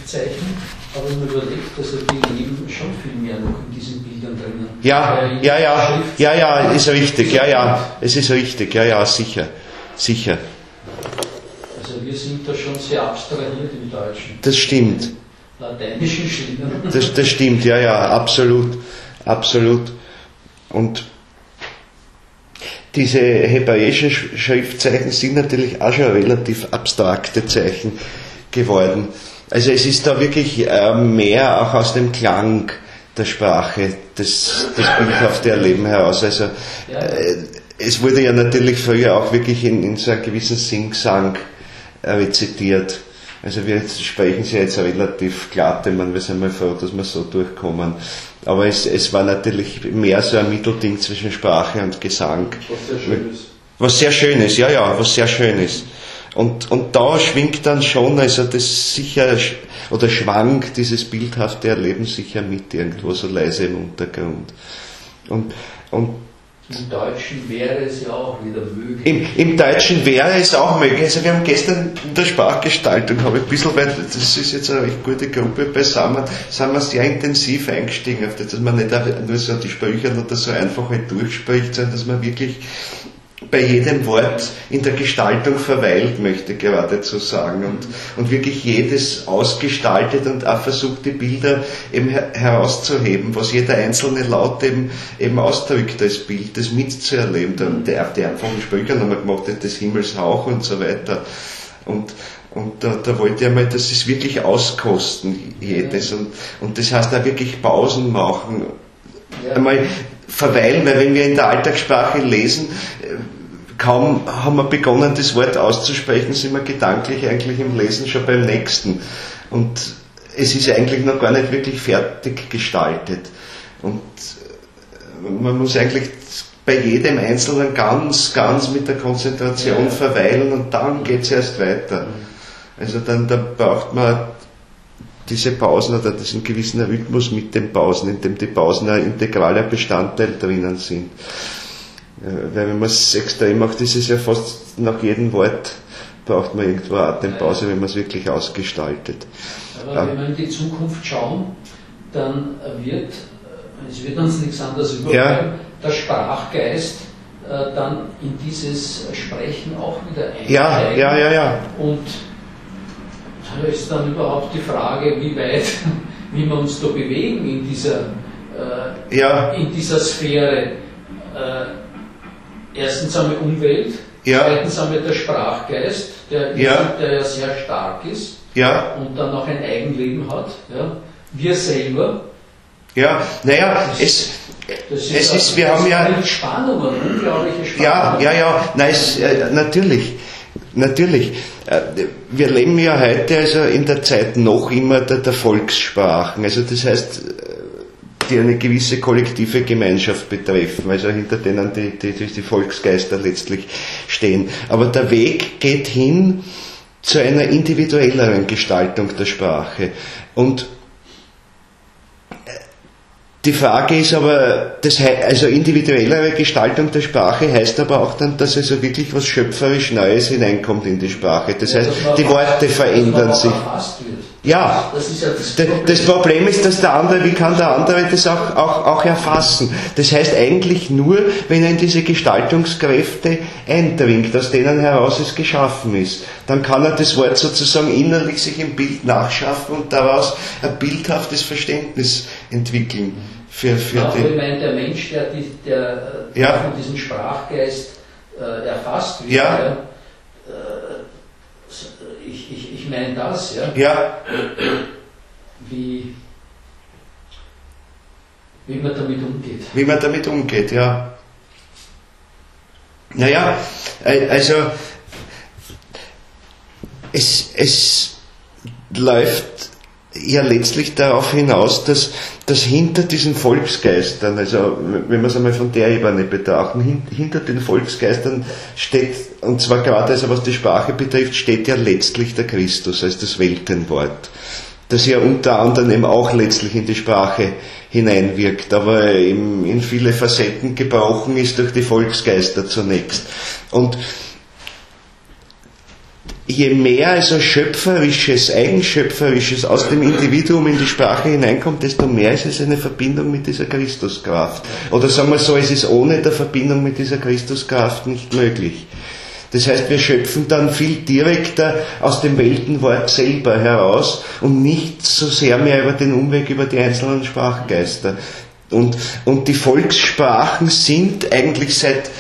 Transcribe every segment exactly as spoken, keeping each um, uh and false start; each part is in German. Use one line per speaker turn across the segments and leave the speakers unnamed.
Schriftzeichen, aber man überlegt, also die leben schon viel mehr noch in diesen Bildern drinnen.
Ja, ja, ja, ja, ja, ist richtig, ja, ja, es ist richtig, ja, ja, sicher, sicher.
Also wir sind da schon sehr abstrahiert im Deutschen.
Das stimmt.
Lateinischen Schildern.
Das, das stimmt, ja, ja, absolut, absolut. Und diese hebräischen Schriftzeichen sind natürlich auch schon relativ abstrakte Zeichen geworden. Also es ist da wirklich äh, mehr auch aus dem Klang der Sprache, das, das bildhafte Erleben heraus. Also äh, es wurde ja natürlich früher auch wirklich in, in so einem gewissen Singsang äh, rezitiert. Also wir sprechen sie jetzt relativ glatt, ich meine, wir sind mal froh, dass wir so durchkommen. Aber es, es war natürlich mehr so ein Mittelding zwischen Sprache und Gesang.
Was sehr schön ist.
Was sehr schön ist, ja, ja, was sehr schön ist. Und, und da schwingt dann schon, also das sicher, oder schwankt dieses bildhafte Erleben sicher mit irgendwo so leise im Untergrund. Und, und
im Deutschen wäre es ja auch wieder möglich.
Im, Im Deutschen wäre es auch möglich. Also wir haben gestern in der Sprachgestaltung, habe ich ein bisschen, weil das ist jetzt eine recht gute Gruppe beisammen, sind wir sehr intensiv eingestiegen auf das, dass man nicht nur so die Sprüche oder so einfach halt durchspricht, sondern dass man wirklich bei jedem Wort in der Gestaltung verweilt, möchte ich geradezu sagen, und, und wirklich jedes ausgestaltet und auch versucht, die Bilder eben her- herauszuheben, was jeder einzelne Laut eben, eben ausdrückt als Bild, das mitzuerleben. Der, der einfachen Sprüche nochmal gemacht hat, des Himmels Hauch und so weiter. Und, und da, da wollte ich mal, das ist wirklich auskosten, jedes. Und, und das heißt auch wirklich Pausen machen. Ja. Einmal verweilen, weil wenn wir in der Alltagssprache lesen, kaum haben wir begonnen, das Wort auszusprechen, sind wir gedanklich eigentlich im Lesen schon beim nächsten. Und es ist eigentlich noch gar nicht wirklich fertig gestaltet. Und man muss eigentlich bei jedem Einzelnen ganz, ganz mit der Konzentration ja. verweilen und dann geht es erst weiter. Also dann, dann braucht man diese Pausen oder diesen gewissen Rhythmus mit den Pausen, in dem die Pausen ein integraler Bestandteil drinnen sind. Weil wenn man es extrem macht, ist es ja fast nach jedem Wort braucht man irgendwo eine Atempause, wenn man es wirklich ausgestaltet.
Aber wenn wir in die Zukunft schauen, dann wird, es wird uns nichts anderes überfallen, ja. der Sprachgeist äh, dann in dieses Sprechen auch wieder einsteigen.
Ja, ja, ja, ja.
Und da ist dann überhaupt die Frage, wie weit, wie wir uns da bewegen in dieser, äh,
ja.
in dieser Sphäre. Äh, erstens haben wir Umwelt,
ja.
zweitens haben wir der Sprachgeist, der ja. der ja sehr stark ist
ja.
und dann noch ein Eigenleben hat. Ja. Wir selber.
Ja, naja, es,
das ist,
es
ja,
ist, wir haben ja...
Spannungen, unglaubliche Spannungen.
Ja, ja, ja, nein, es, äh, natürlich. Natürlich. Wir leben ja heute also in der Zeit noch immer der, der Volkssprachen. Also das heißt, die eine gewisse kollektive Gemeinschaft betreffen, also hinter denen die, die, die Volksgeister letztlich stehen. Aber der Weg geht hin zu einer individuelleren Gestaltung der Sprache. Und die Frage ist aber, das he- also individuellere Gestaltung der Sprache heißt aber auch dann, dass also wirklich was schöpferisch Neues hineinkommt in die Sprache. Das heißt, die Worte verändern sich. Ja,
das, ist ja das,
das,
Problem.
das Problem ist, dass der andere, wie kann der andere das auch, auch, auch erfassen? Das heißt eigentlich nur, wenn er in diese Gestaltungskräfte eindringt, aus denen heraus es geschaffen ist. Dann kann er das Wort sozusagen innerlich sich im Bild nachschaffen und daraus ein bildhaftes Verständnis entwickeln. Für, für
ja,
den
ich meine, der Mensch, der, die, der, der
ja.
von diesem Sprachgeist äh, erfasst wird,
ja.
ja, äh, ich, ich, ich meine das, ja,
ja.
Wie, wie man damit umgeht.
Wie man damit umgeht, ja. Naja, also es, es läuft ja letztlich darauf hinaus, dass, dass hinter diesen Volksgeistern, also wenn wir es einmal von der Ebene betrachten, hin, hinter den Volksgeistern steht, und zwar gerade also was die Sprache betrifft, steht ja letztlich der Christus als das Weltenwort, das ja unter anderem eben auch letztlich in die Sprache hineinwirkt, aber eben in viele Facetten gebrochen ist durch die Volksgeister zunächst. Und je mehr also Schöpferisches, Eigenschöpferisches aus dem Individuum in die Sprache hineinkommt, desto mehr ist es eine Verbindung mit dieser Christuskraft. Oder sagen wir so, es ist ohne der Verbindung mit dieser Christuskraft nicht möglich. Das heißt, wir schöpfen dann viel direkter aus dem Weltenwort selber heraus und nicht so sehr mehr über den Umweg über die einzelnen Sprachgeister. Und, und die Volkssprachen sind eigentlich seit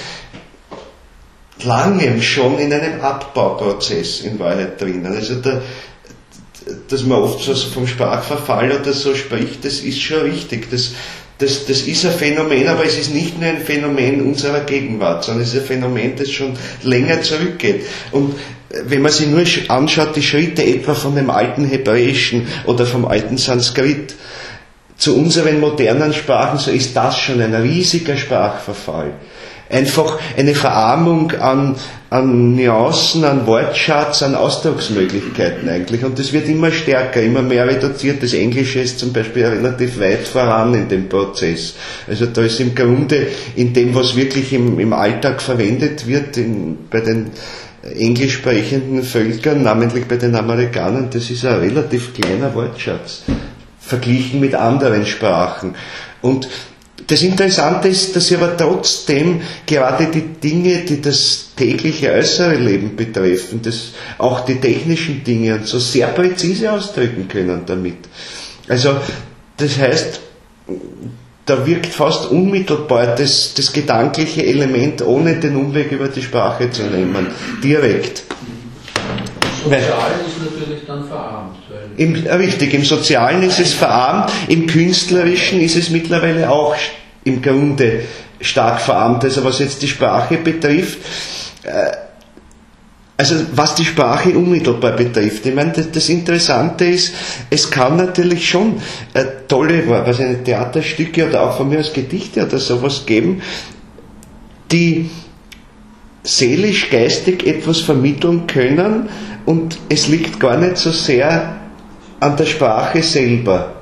langem schon in einem Abbauprozess in Wahrheit drinnen. Also da, dass man oft so vom Sprachverfall oder so spricht, das ist schon richtig. Das, das, das ist ein Phänomen, aber es ist nicht nur ein Phänomen unserer Gegenwart, sondern es ist ein Phänomen, das schon länger zurückgeht. Und wenn man sich nur anschaut, die Schritte etwa von dem alten Hebräischen oder vom alten Sanskrit zu unseren modernen Sprachen, so ist das schon ein riesiger Sprachverfall. Einfach eine Verarmung an, an Nuancen, an Wortschatz, an Ausdrucksmöglichkeiten eigentlich. Und das wird immer stärker, immer mehr reduziert. Das Englische ist zum Beispiel relativ weit voran in dem Prozess. Also da ist im Grunde in dem, was wirklich im, im Alltag verwendet wird, in, bei den englisch sprechenden Völkern, namentlich bei den Amerikanern, das ist ein relativ kleiner Wortschatz, verglichen mit anderen Sprachen. Und das Interessante ist, dass sie aber trotzdem gerade die Dinge, die das tägliche äußere Leben betreffen, das, auch die technischen Dinge und so sehr präzise ausdrücken können damit. Also das heißt, da wirkt fast unmittelbar das, das gedankliche Element, ohne den Umweg über die Sprache zu nehmen, direkt.
Sozial ist natürlich dann verarmt.
Im, richtig, im Sozialen ist es verarmt, im Künstlerischen ist es mittlerweile auch im Grunde stark verarmt. Also was jetzt die Sprache betrifft, äh, also was die Sprache unmittelbar betrifft, ich meine, das, das Interessante ist, es kann natürlich schon äh, tolle, was eine Theaterstücke oder auch von mir aus Gedichte oder sowas geben, die seelisch, geistig etwas vermitteln können, und es liegt gar nicht so sehr an der Sprache selber.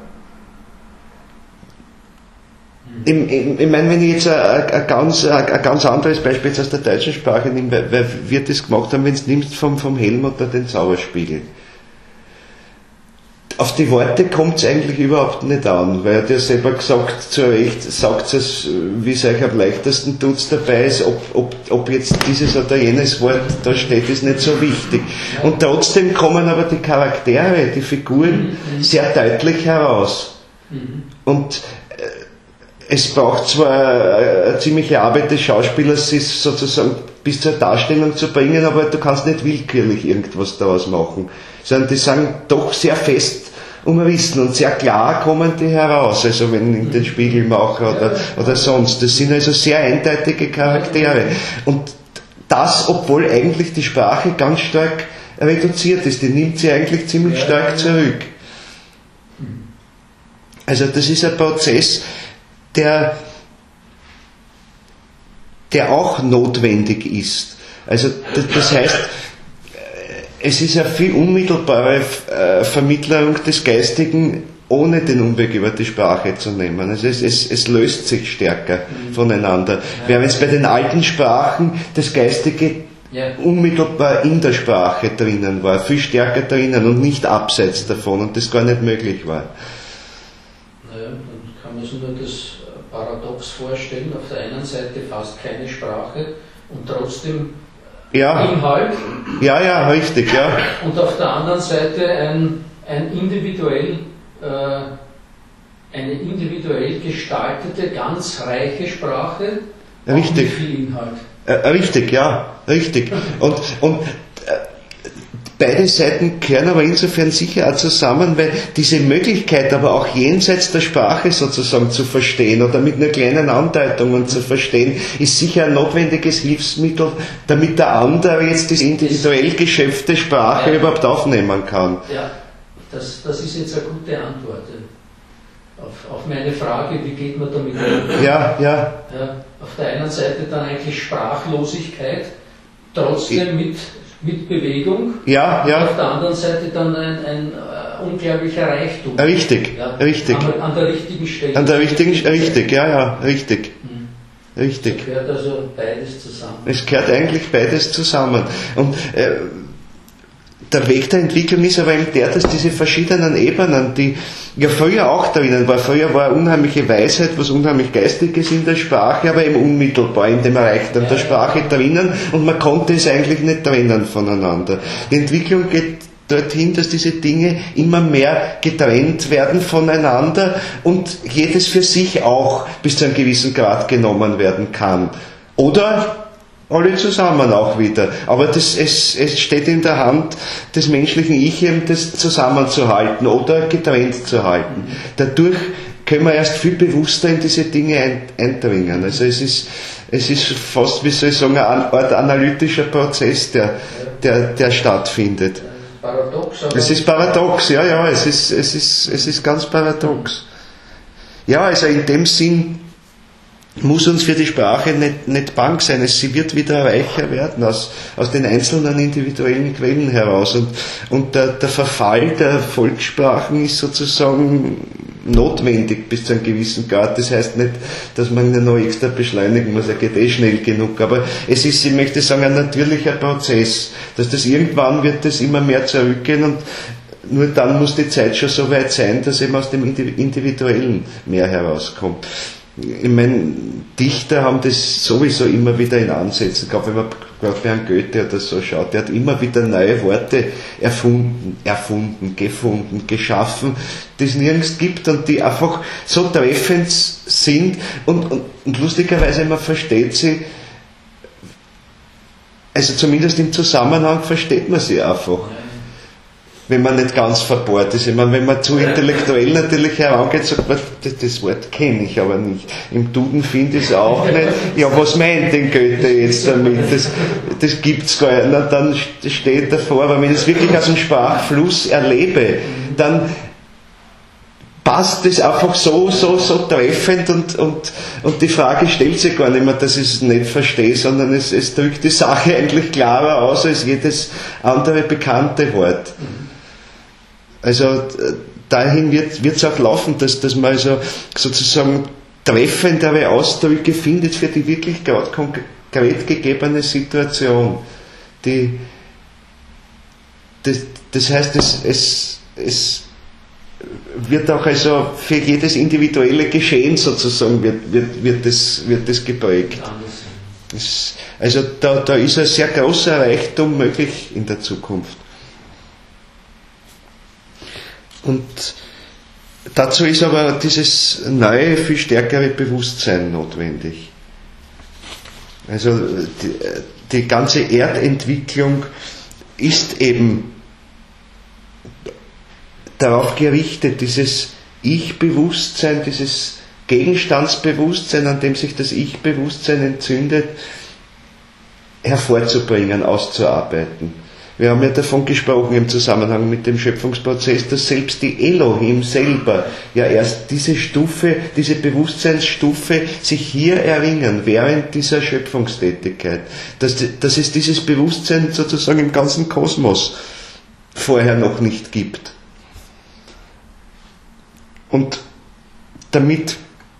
Ich, ich, ich meine, wenn ich jetzt ein, ein, ganz, ein ganz anderes Beispiel jetzt aus der deutschen Sprache nehme, wer, wer wird das gemacht haben, wenn du nimmst vom, vom Helmut oder den Zauberspiegel? Auf die Worte kommt es eigentlich überhaupt nicht an, weil er dir selber gesagt, zu Recht, sagt es, wie es euch am leichtesten tut dabei ist, ob, ob, ob jetzt dieses oder jenes Wort da steht, ist nicht so wichtig. Und trotzdem kommen aber die Charaktere, die Figuren sehr deutlich heraus. Und äh, es braucht zwar eine, eine ziemliche Arbeit des Schauspielers, sie sozusagen bis zur Darstellung zu bringen, aber du kannst nicht willkürlich irgendwas daraus machen, sondern die sagen doch sehr fest umrissen und sehr klar kommen die heraus, also wenn ich den Spiegel mache oder, oder sonst. Das sind also sehr eindeutige Charaktere. Und das, obwohl eigentlich die Sprache ganz stark reduziert ist, die nimmt sie eigentlich ziemlich stark zurück. Also das ist ein Prozess, der, der auch notwendig ist. Also das, das heißt, es ist eine viel unmittelbare Vermittlung des Geistigen, ohne den Umweg über die Sprache zu nehmen. Also es, es, es löst sich stärker voneinander. Während es bei den alten Sprachen das Geistige unmittelbar in der Sprache drinnen war, viel stärker drinnen und nicht abseits davon, und das gar nicht möglich war.
Naja, dann kann man sich nur das Paradox vorstellen, auf der einen Seite fast keine Sprache und trotzdem
ja.
Inhalt.
Ja, ja, richtig, ja.
Und auf der anderen Seite ein, ein individuell, äh, eine individuell gestaltete, ganz reiche Sprache.
Richtig.
Mit viel Inhalt.
Äh, richtig, ja, richtig. Und, und beide Seiten gehören aber insofern sicher auch zusammen, weil diese Möglichkeit aber auch jenseits der Sprache sozusagen zu verstehen oder mit nur kleinen Andeutungen zu verstehen, ist sicher ein notwendiges Hilfsmittel, damit der andere jetzt diese individuell geschöpfte Sprache ja. überhaupt aufnehmen kann.
Ja, das, das ist jetzt eine gute Antwort auf, auf meine Frage, wie geht man damit um?
Ja, ja.
Ja, auf der einen Seite dann eigentlich Sprachlosigkeit, trotzdem mit mit Bewegung,
ja, ja.
Und auf der anderen Seite dann ein, ein uh, unglaublicher Reichtum.
Richtig,
ja,
richtig.
An, an der richtigen Stelle.
An der richtigen Stelle, richtig, ja, ja, richtig.
Mhm.
Richtig.
Es gehört also beides zusammen.
Es gehört eigentlich beides zusammen. Und äh, der Weg der Entwicklung ist aber eben der, dass diese verschiedenen Ebenen, die ja früher auch drinnen war, früher war eine unheimliche Weisheit, was unheimlich Geistiges in der Sprache, aber eben unmittelbar in dem Erreichten der Sprache drinnen und man konnte es eigentlich nicht trennen voneinander. Die Entwicklung geht dorthin, dass diese Dinge immer mehr getrennt werden voneinander und jedes für sich auch bis zu einem gewissen Grad genommen werden kann. Oder alle zusammen auch wieder. Aber das, es, es steht in der Hand des menschlichen Ich, eben das zusammenzuhalten oder getrennt zu halten. Dadurch können wir erst viel bewusster in diese Dinge eindringen. Also es ist, es ist fast, wie soll ich sagen, eine Art analytischer Prozess, der, der, der stattfindet.
Paradox, aber
es ist paradox, ja, ja, es ist, es ist, es ist ganz paradox. Ja, also in dem Sinn muss uns für die Sprache nicht, nicht bang sein, es, sie wird wieder reicher werden aus, aus den einzelnen individuellen Quellen heraus und, und der, der Verfall der Volkssprachen ist sozusagen notwendig bis zu einem gewissen Grad. Das heißt nicht, dass man ihn noch extra beschleunigen muss, er geht eh schnell genug, aber es ist, ich möchte sagen, ein natürlicher Prozess, dass das irgendwann wird das immer mehr zurückgehen und nur dann muss die Zeit schon so weit sein, dass eben aus dem Individuellen mehr herauskommt. Ich meine, Dichter haben das sowieso immer wieder in Ansätzen. Ich glaube, wenn man gerade bei einem Goethe oder so schaut, der hat immer wieder neue Worte erfunden, erfunden, gefunden, geschaffen, die es nirgends gibt und die einfach so treffend sind und, und, und lustigerweise, man versteht sie, also zumindest im Zusammenhang versteht man sie einfach. Wenn man nicht ganz verbohrt ist. Ich meine, wenn man zu intellektuell natürlich herangeht, sagt man, das, das Wort kenne ich aber nicht. Im Duden finde ich es auch nicht. Ja, was meint denn Goethe jetzt damit? Das, das gibt's gar nicht. Na, dann steht davor, aber wenn ich es wirklich aus dem Sprachfluss erlebe, dann passt das einfach so, so, so treffend und, und, und die Frage stellt sich gar nicht mehr, dass ich es nicht verstehe, sondern es, es drückt die Sache eigentlich klarer aus als jedes andere bekannte Wort. Also dahin wird es auch laufen, dass, dass man also sozusagen treffendere Ausdrücke findet für die wirklich gerade konkret gegebene Situation. Die, das, das heißt, es, es, es wird auch also für jedes individuelle Geschehen sozusagen wird, wird, wird, das, wird das geprägt. Das, also da, da ist ein sehr großer Reichtum möglich in der Zukunft. Und dazu ist aber dieses neue, viel stärkere Bewusstsein notwendig. Also die, die ganze Erdentwicklung ist eben darauf gerichtet, dieses Ich-Bewusstsein, dieses Gegenstandsbewusstsein, an dem sich das Ich-Bewusstsein entzündet, hervorzubringen, auszuarbeiten. Wir haben ja davon gesprochen im Zusammenhang mit dem Schöpfungsprozess, dass selbst die Elohim selber ja erst diese Stufe, diese Bewusstseinsstufe sich hier erringen, während dieser Schöpfungstätigkeit. Dass, dass es dieses Bewusstsein sozusagen im ganzen Kosmos vorher noch nicht gibt. Und damit,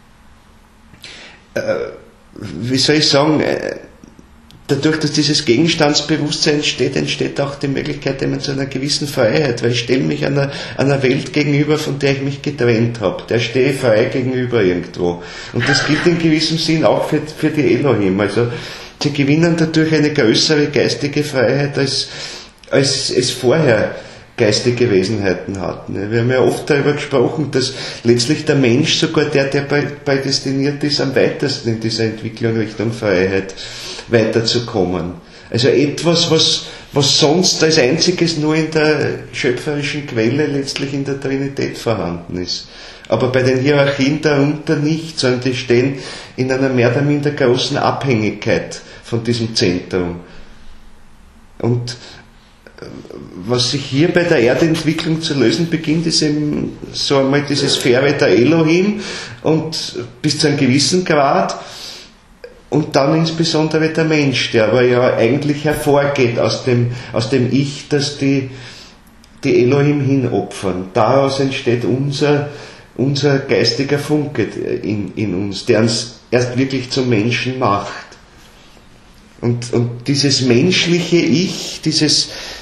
äh, wie soll ich sagen, äh, dadurch, dass dieses Gegenstandsbewusstsein entsteht, entsteht auch die Möglichkeit eben zu einer gewissen Freiheit, weil ich stelle mich einer, einer Welt gegenüber, von der ich mich getrennt habe. Der stehe frei gegenüber irgendwo. Und das gilt in gewissem Sinn auch für, für die Elohim. Also sie gewinnen dadurch eine größere geistige Freiheit, als, als es vorher geistige Wesenheiten hatten. Wir haben ja oft darüber gesprochen, dass letztlich der Mensch sogar der, der prädestiniert ist, am weitesten in dieser Entwicklung Richtung Freiheit weiterzukommen. Also etwas, was, was sonst als einziges nur in der schöpferischen Quelle, letztlich in der Trinität vorhanden ist. Aber bei den Hierarchien darunter nicht, sondern die stehen in einer mehr oder minder großen Abhängigkeit von diesem Zentrum. Und was sich hier bei der Erdentwicklung zu lösen beginnt, ist eben so einmal diese Sphäre der Elohim und bis zu einem gewissen Grad und dann insbesondere der Mensch, der aber ja eigentlich hervorgeht aus dem, aus dem Ich, das die, die Elohim hinopfern. Daraus entsteht unser, unser geistiger Funke in, in uns, der uns erst wirklich zum Menschen macht. Und, und dieses menschliche Ich, dieses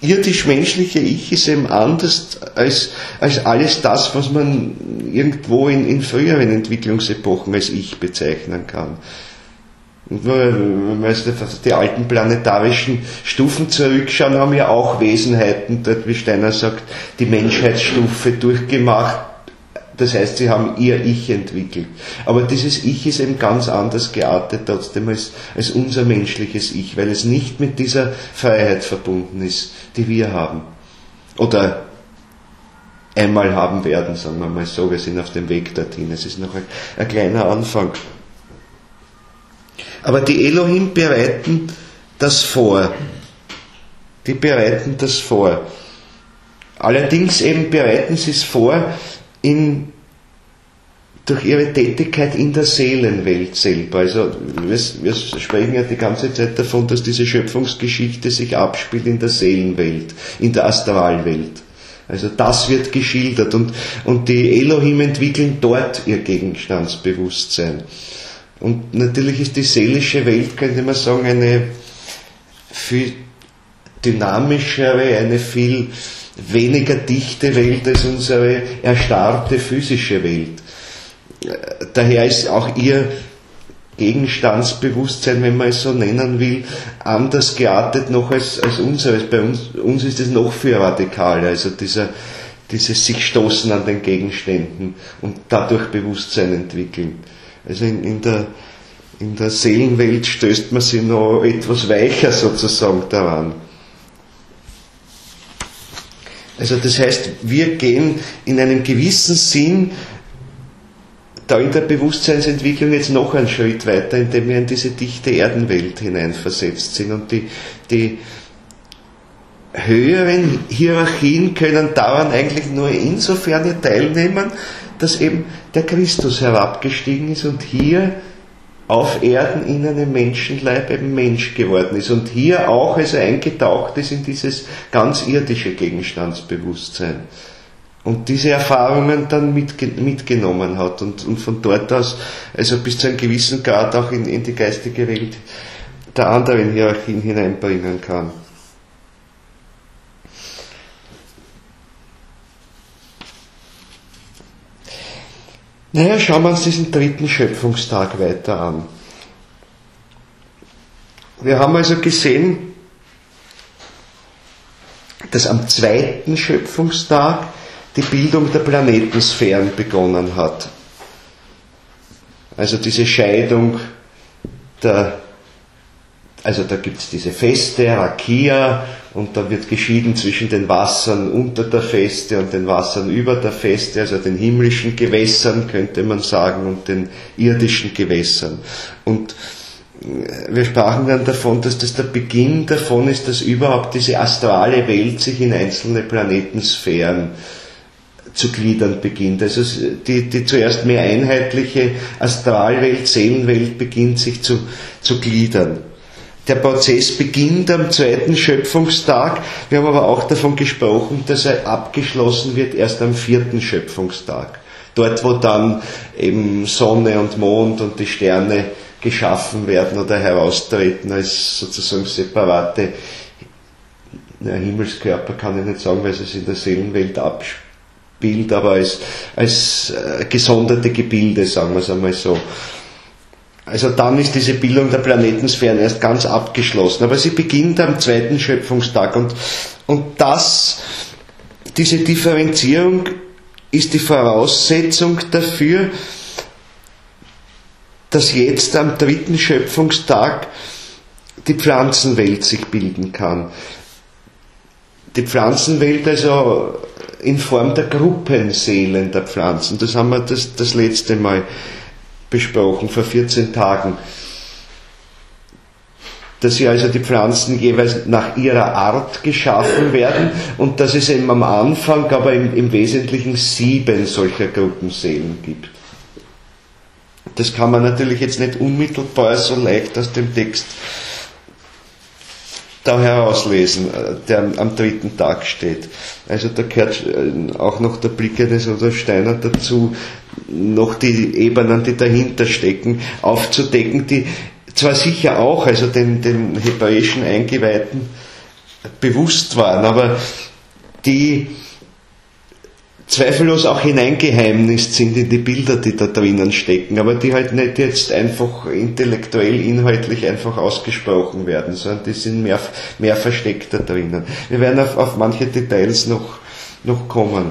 irdisch-menschliche Ich ist eben anders als, als alles das, was man irgendwo in, in früheren Entwicklungsepochen als Ich bezeichnen kann. Und wenn wir die alten planetarischen Stufen zurückschauen, haben ja auch Wesenheiten, dort wie Steiner sagt, die Menschheitsstufe durchgemacht. Das heißt, sie haben ihr Ich entwickelt. Aber dieses Ich ist eben ganz anders geartet trotzdem als, als unser menschliches Ich, weil es nicht mit dieser Freiheit verbunden ist, die wir haben. Oder einmal haben werden, sagen wir mal so. Wir sind auf dem Weg dorthin. Es ist noch ein, ein kleiner Anfang. Aber die Elohim bereiten das vor. Die bereiten das vor. Allerdings eben bereiten sie es vor, In, durch ihre Tätigkeit in der Seelenwelt selber. Also wir, wir sprechen ja die ganze Zeit davon, dass diese Schöpfungsgeschichte sich abspielt in der Seelenwelt, in der Astralwelt. Also das wird geschildert und, und die Elohim entwickeln dort ihr Gegenstandsbewusstsein. Und natürlich ist die seelische Welt, könnte man sagen, eine viel dynamischere, eine viel weniger dichte Welt als unsere erstarrte physische Welt. Daher ist auch ihr Gegenstandsbewusstsein, wenn man es so nennen will, anders geartet noch als, als unseres. Bei uns, uns ist es noch viel radikaler, also dieser, dieses sich stoßen an den Gegenständen und dadurch Bewusstsein entwickeln. Also in, in, der, in der Seelenwelt stößt man sich noch etwas weicher sozusagen daran. Also das heißt, wir gehen in einem gewissen Sinn da in der Bewusstseinsentwicklung jetzt noch einen Schritt weiter, indem wir in diese dichte Erdenwelt hineinversetzt sind. Und die, die höheren Hierarchien können daran eigentlich nur insofern teilnehmen, dass eben der Christus herabgestiegen ist und hier auf Erden in einem Menschenleib eben Mensch geworden ist und hier auch also eingetaucht ist in dieses ganz irdische Gegenstandsbewusstsein und diese Erfahrungen dann mitge- mitgenommen hat und, und von dort aus also bis zu einem gewissen Grad auch in, in die geistige Welt der anderen Hierarchien hineinbringen kann. Naja, schauen wir uns diesen dritten Schöpfungstag weiter an. Wir haben also gesehen, dass am zweiten Schöpfungstag die Bildung der Planetensphären begonnen hat. Also diese Scheidung der, also da gibt es diese Feste, Rakia, und da wird geschieden zwischen den Wassern unter der Feste und den Wassern über der Feste, also den himmlischen Gewässern, könnte man sagen, und den irdischen Gewässern. Und wir sprachen dann davon, dass das der Beginn davon ist, dass überhaupt diese astrale Welt sich in einzelne Planetensphären zu gliedern beginnt. Also die, die zuerst mehr einheitliche Astralwelt, Seelenwelt beginnt sich zu, zu gliedern. Der Prozess beginnt am zweiten Schöpfungstag. Wir haben aber auch davon gesprochen, dass er abgeschlossen wird erst am vierten Schöpfungstag. Dort, wo dann eben Sonne und Mond und die Sterne geschaffen werden oder heraustreten als sozusagen separate na, Himmelskörper, kann ich nicht sagen, weil es sich in der Seelenwelt abspielt, aber als, als äh, gesonderte Gebilde, sagen wir es einmal so. Also dann ist diese Bildung der Planetensphären erst ganz abgeschlossen. Aber sie beginnt am zweiten Schöpfungstag. Und, und das, diese Differenzierung ist die Voraussetzung dafür, dass jetzt am dritten Schöpfungstag die Pflanzenwelt sich bilden kann. Die Pflanzenwelt also in Form der Gruppenseelen der Pflanzen. Das haben wir das, das letzte Mal besprochen, vor vierzehn Tagen, dass sie also die Pflanzen jeweils nach ihrer Art geschaffen werden und dass es eben am Anfang, aber im, im Wesentlichen sieben solcher Gruppenseelen gibt. Das kann man natürlich jetzt nicht unmittelbar so leicht aus dem Text da herauslesen, der am dritten Tag steht. Also da gehört auch noch der Blick eines Rudolf Steiner dazu, noch die Ebenen, die dahinter stecken, aufzudecken, die zwar sicher auch, also den, den hebräischen Eingeweihten bewusst waren, aber die zweifellos auch hineingeheimnist sind in die Bilder, die da drinnen stecken, aber die halt nicht jetzt einfach intellektuell, inhaltlich einfach ausgesprochen werden, sondern die sind mehr, mehr versteckt da drinnen. Wir werden auf, auf manche Details noch, noch kommen.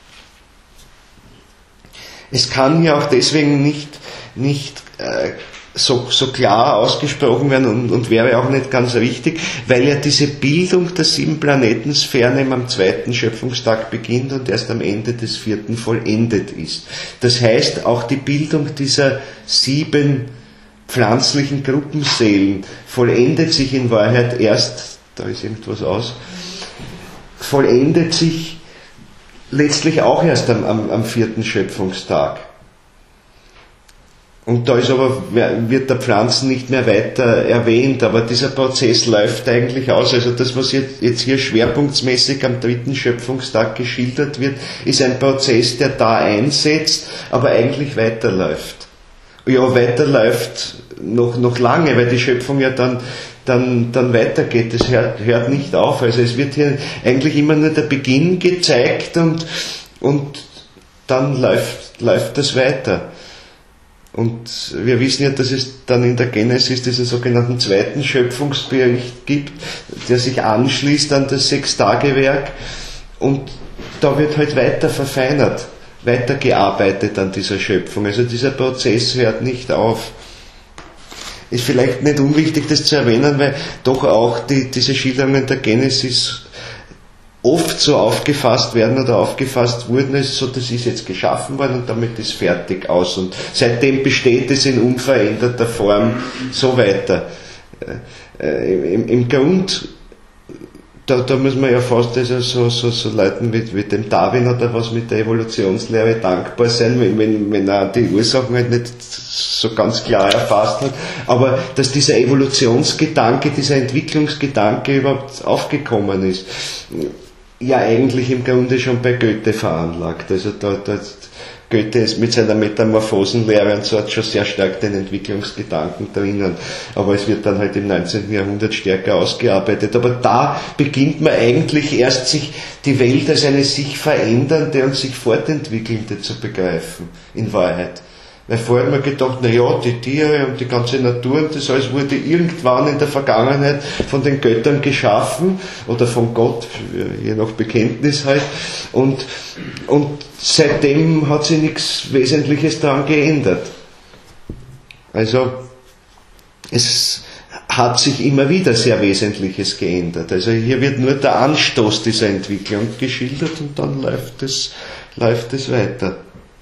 Es kann hier auch deswegen nicht, nicht äh, so, so klar ausgesprochen werden und, und wäre auch nicht ganz richtig, weil ja diese Bildung der sieben Planetensphären am zweiten Schöpfungstag beginnt und erst am Ende des vierten vollendet ist. Das heißt, auch die Bildung dieser sieben pflanzlichen Gruppenseelen vollendet sich in Wahrheit erst, da ist irgendwas aus, vollendet sich letztlich auch erst am, am, am vierten Schöpfungstag. Und da ist aber, wird der Pflanzen nicht mehr weiter erwähnt, aber dieser Prozess läuft eigentlich aus. Also das, was jetzt hier schwerpunktsmäßig am dritten Schöpfungstag geschildert wird, ist ein Prozess, der da einsetzt, aber eigentlich weiterläuft. Ja, weiterläuft noch, noch lange, weil die Schöpfung ja dann, dann, dann weitergeht. Das hört, hört nicht auf. Also es wird hier eigentlich immer nur der Beginn gezeigt und, und dann läuft, läuft das weiter. Und wir wissen ja, dass es dann in der Genesis diesen sogenannten zweiten Schöpfungsbericht gibt, der sich anschließt an das Sechstagewerk, und da wird halt weiter verfeinert, weiter gearbeitet an dieser Schöpfung. Also dieser Prozess hört nicht auf. Ist vielleicht nicht unwichtig, das zu erwähnen, weil doch auch die, diese Schilderungen der Genesis oft so aufgefasst werden oder aufgefasst wurden, es so, das ist jetzt geschaffen worden und damit ist fertig aus. Und seitdem besteht es in unveränderter Form so weiter. Äh, im, Im Grund, da, da muss man ja fast also so, so, so Leuten mit, mit dem Darwin oder was mit der Evolutionslehre dankbar sein, wenn, wenn, wenn er die Ursachen halt nicht so ganz klar erfasst hat. Aber dass dieser Evolutionsgedanke, dieser Entwicklungsgedanke überhaupt aufgekommen ist, ja eigentlich im Grunde schon bei Goethe veranlagt. Also da, da Goethe ist mit seiner Metamorphosenlehre und so hat schon sehr stark den Entwicklungsgedanken drinnen. Aber es wird dann halt im neunzehnten Jahrhundert stärker ausgearbeitet. Aber da beginnt man eigentlich erst sich die Welt als eine sich verändernde und sich fortentwickelnde zu begreifen, in Wahrheit. Weil vorher hat man gedacht, na ja, die Tiere und die ganze Natur und das alles wurde irgendwann in der Vergangenheit von den Göttern geschaffen oder von Gott, je nach Bekenntnis halt. Und, und seitdem hat sich nichts Wesentliches daran geändert. Also es hat sich immer wieder sehr Wesentliches geändert. Also hier wird nur der Anstoß dieser Entwicklung geschildert und dann läuft es, läuft es weiter.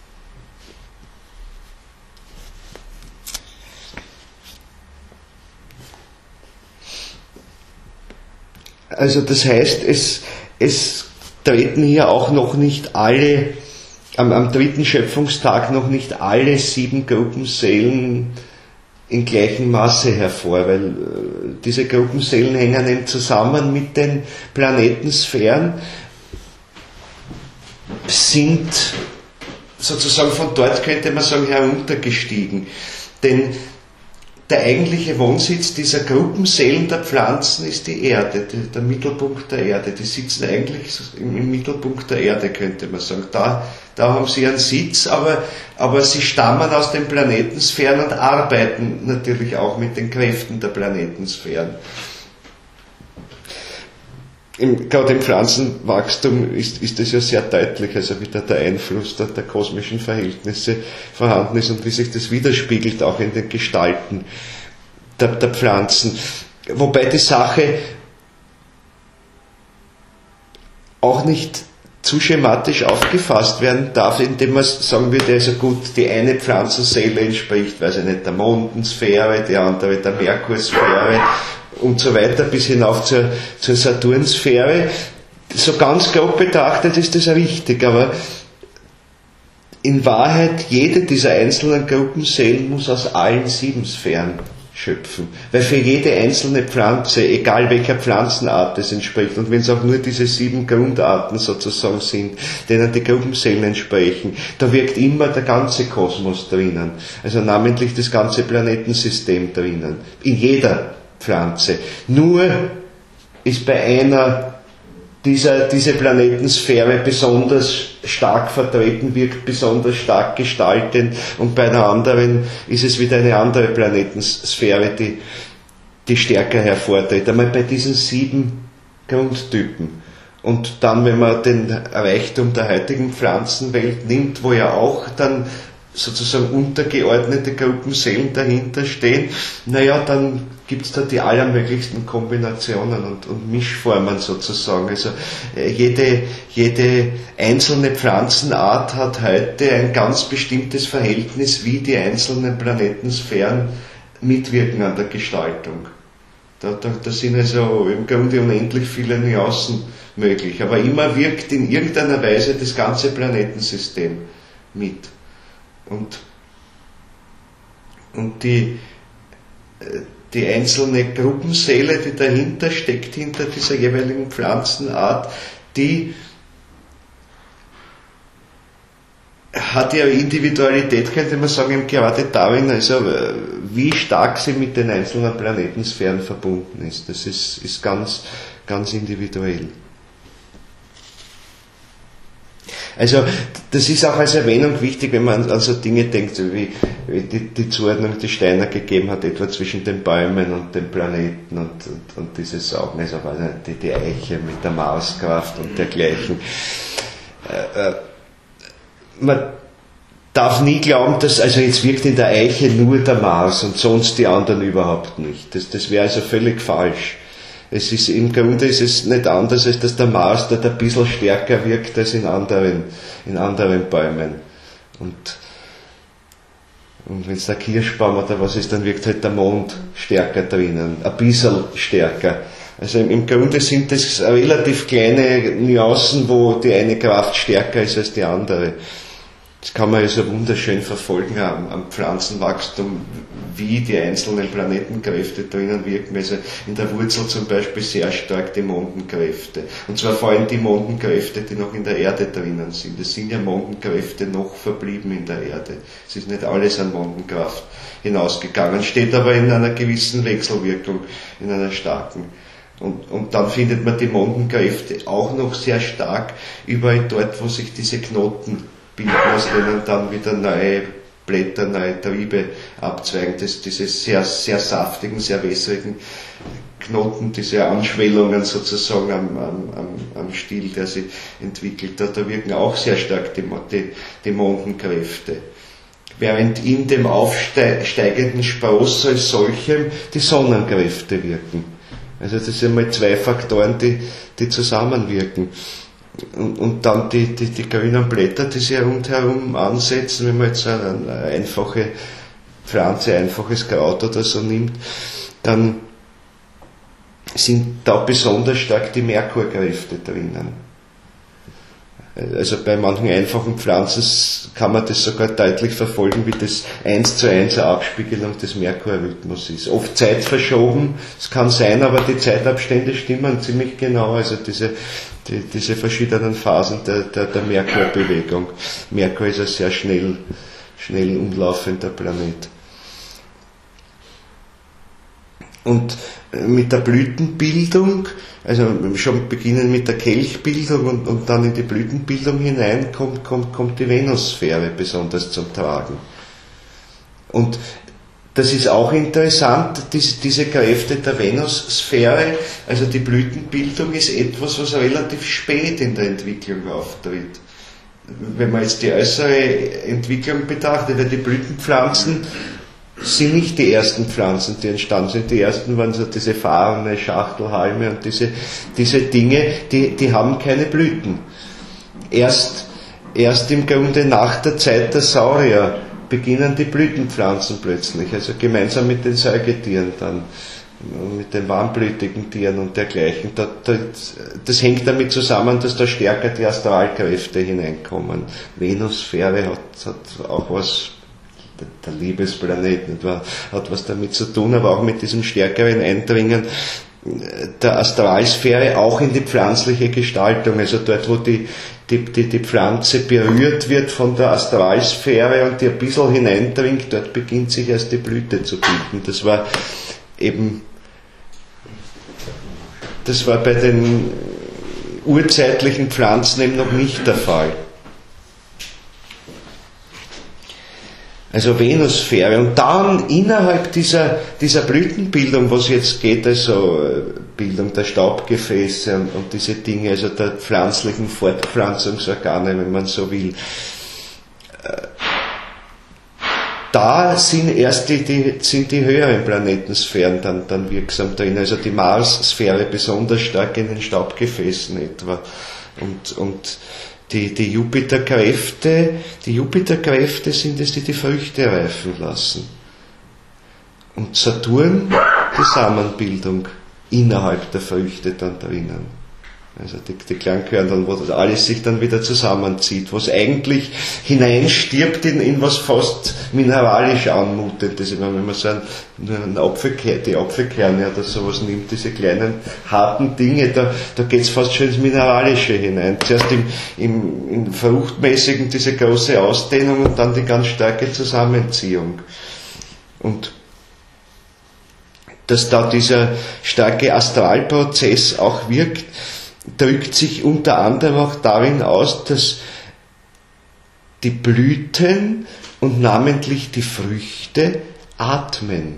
Also das heißt, es, es treten hier auch noch nicht alle, am, am dritten Schöpfungstag noch nicht alle sieben Gruppenseelen in gleichem Maße hervor, weil äh, diese Gruppenseelen hängen eben zusammen mit den Planetensphären, sind sozusagen von dort, könnte man sagen, heruntergestiegen. Denn der eigentliche Wohnsitz dieser Gruppenseelen der Pflanzen ist die Erde, die, der Mittelpunkt der Erde. Die sitzen eigentlich im, im Mittelpunkt der Erde, könnte man sagen. Da, da haben sie ihren Sitz, aber, aber sie stammen aus den Planetensphären und arbeiten natürlich auch mit den Kräften der Planetensphären. Im, gerade im Pflanzenwachstum ist, ist das ja sehr deutlich, also wie da der Einfluss der, der kosmischen Verhältnisse vorhanden ist und wie sich das widerspiegelt auch in den Gestalten der, der Pflanzen. Wobei die Sache auch nicht zu schematisch aufgefasst werden darf, indem man sagen würde, also gut, die eine Pflanzenseele entspricht, weiß ich nicht, der Mondensphäre, die andere der Merkursphäre und so weiter, bis hinauf zur, zur Saturnsphäre. So ganz grob betrachtet ist das richtig, aber in Wahrheit, jede dieser einzelnen Gruppenseelen muss aus allen sieben Sphären schöpfen. Weil für jede einzelne Pflanze, egal welcher Pflanzenart es entspricht, und wenn es auch nur diese sieben Grundarten sozusagen sind, denen die Gruppenseelen entsprechen, da wirkt immer der ganze Kosmos drinnen. Also namentlich das ganze Planetensystem drinnen. In jeder Pflanze. Nur ist bei einer dieser, diese Planetensphäre besonders stark vertreten, wirkt besonders stark gestaltend, und bei einer anderen ist es wieder eine andere Planetensphäre, die, die stärker hervortritt. Einmal bei diesen sieben Grundtypen. Und dann, wenn man den Reichtum der heutigen Pflanzenwelt nimmt, wo ja auch dann sozusagen untergeordnete Gruppenseelen dahinter stehen, naja, dann gibt es da die allermöglichsten Kombinationen und, und Mischformen sozusagen. Also jede, jede einzelne Pflanzenart hat heute ein ganz bestimmtes Verhältnis, wie die einzelnen Planetensphären mitwirken an der Gestaltung. Da, da, da sind also im Grunde unendlich viele Nuancen möglich, aber immer wirkt in irgendeiner Weise das ganze Planetensystem mit. Und, und die, die einzelne Gruppenseele, die dahinter steckt, hinter dieser jeweiligen Pflanzenart, die hat ja Individualität, könnte man sagen, gerade darin, also wie stark sie mit den einzelnen Planetensphären verbunden ist. Das ist, ist ganz, ganz individuell. Also das ist auch als Erwähnung wichtig, wenn man an so Dinge denkt, wie, wie die, die Zuordnung, die Steiner gegeben hat, etwa zwischen den Bäumen und den Planeten und, und, und dieses Augen, also die, die Eiche mit der Marskraft und dergleichen. Äh, äh, man darf nie glauben, dass, also jetzt wirkt in der Eiche nur der Mars und sonst die anderen überhaupt nicht. Das, das wäre also völlig falsch. Es ist, im Grunde ist es nicht anders, als dass der Mars dort ein bisschen stärker wirkt als in anderen, in anderen Bäumen. Und, und wenn es der Kirschbaum oder was ist, dann wirkt halt der Mond stärker drinnen, ein bisschen stärker. Also im, im Grunde sind das relativ kleine Nuancen, wo die eine Kraft stärker ist als die andere. Das kann man also wunderschön verfolgen am, am Pflanzenwachstum, wie die einzelnen Planetenkräfte drinnen wirken. Also in der Wurzel zum Beispiel sehr stark die Mondenkräfte. Und zwar vor allem die Mondenkräfte, die noch in der Erde drinnen sind. Es sind ja Mondenkräfte noch verblieben in der Erde. Es ist nicht alles an Mondenkraft hinausgegangen, steht aber in einer gewissen Wechselwirkung, in einer starken. Und, und dann findet man die Mondenkräfte auch noch sehr stark überall dort, wo sich diese Knoten bilden, aus denen dann wieder neue Blätter, neue Triebe abzweigen. Das, diese sehr, sehr saftigen, sehr wässrigen Knoten, diese Anschwellungen sozusagen am, am, am, am Stiel, der sich entwickelt hat, da wirken auch sehr stark die, die, die Mondenkräfte. Während in dem aufsteigenden Spross als solchem die Sonnenkräfte wirken. Also das sind einmal zwei Faktoren, die, die zusammenwirken. Und, und dann die, die, die grünen Blätter, die sich rundherum ansetzen, wenn man jetzt eine, eine einfache Pflanze, einfaches Kraut oder so nimmt, dann sind da besonders stark die Merkurkräfte drinnen. Also bei manchen einfachen Pflanzen kann man das sogar deutlich verfolgen, wie das eins zu eins eine Abspiegelung des Merkurrhythmus ist. Oft zeitverschoben, es kann sein, aber die Zeitabstände stimmen ziemlich genau, also diese, die, diese verschiedenen Phasen der, der, der Merkurbewegung. Merkur ist ein sehr schnell, schnell umlaufender Planet. Und mit der Blütenbildung, also schon beginnen mit der Kelchbildung und, und dann in die Blütenbildung hinein, kommt, kommt, kommt die Venussphäre besonders zum Tragen. Und das ist auch interessant, diese, diese Kräfte der Venussphäre, also die Blütenbildung ist etwas, was relativ spät in der Entwicklung auftritt. Wenn man jetzt die äußere Entwicklung betrachtet, weil die Blütenpflanzen sind nicht die ersten Pflanzen, die entstanden sind. Die ersten waren so diese Farne, Schachtelhalme und diese, diese Dinge, die, die haben keine Blüten. Erst, erst im Grunde nach der Zeit der Saurier beginnen die Blütenpflanzen plötzlich, also gemeinsam mit den Säugetieren dann, mit den warmblütigen Tieren und dergleichen. Das, das, das hängt damit zusammen, dass da stärker die Astralkräfte hineinkommen. Venussphäre hat, hat auch was, der Liebesplanet, nicht wahr? Hat was damit zu tun, aber auch mit diesem stärkeren Eindringen der Astralsphäre auch in die pflanzliche Gestaltung, also dort, wo die, die, die, die Pflanze berührt wird von der Astralsphäre und die ein bisschen hineindringt, dort beginnt sich erst die Blüte zu bilden. Das war eben das war bei den urzeitlichen Pflanzen eben noch nicht der Fall. Also Venussphäre. Und dann innerhalb dieser, dieser Blütenbildung, was jetzt geht, also Bildung der Staubgefäße und, und diese Dinge, also der pflanzlichen Fortpflanzungsorgane, wenn man so will, da sind erst die, die, sind die höheren Planetensphären dann, dann wirksam drin, also die Marssphäre besonders stark in den Staubgefäßen etwa. Und, und die, die Jupiterkräfte, die Jupiterkräfte sind es, die die Früchte reifen lassen. Und Saturn, die Samenbildung innerhalb der Früchte dann drinnen. Also die, die Klangkörner, wo das alles sich dann wieder zusammenzieht, was eigentlich hineinstirbt in, in was fast mineralisch anmutendes. Ich meine, wenn man so einen, einen Apfelkern, die Apfelkerne oder sowas nimmt, diese kleinen harten Dinge, da, da geht es fast schon ins Mineralische hinein. Zuerst im, im, im Fruchtmäßigen diese große Ausdehnung und dann die ganz starke Zusammenziehung. Und dass da dieser starke Astralprozess auch wirkt, drückt sich unter anderem auch darin aus, dass die Blüten und namentlich die Früchte atmen.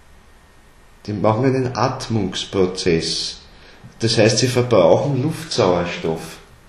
Die machen einen Atmungsprozess. Das heißt, sie verbrauchen Luftsauerstoff.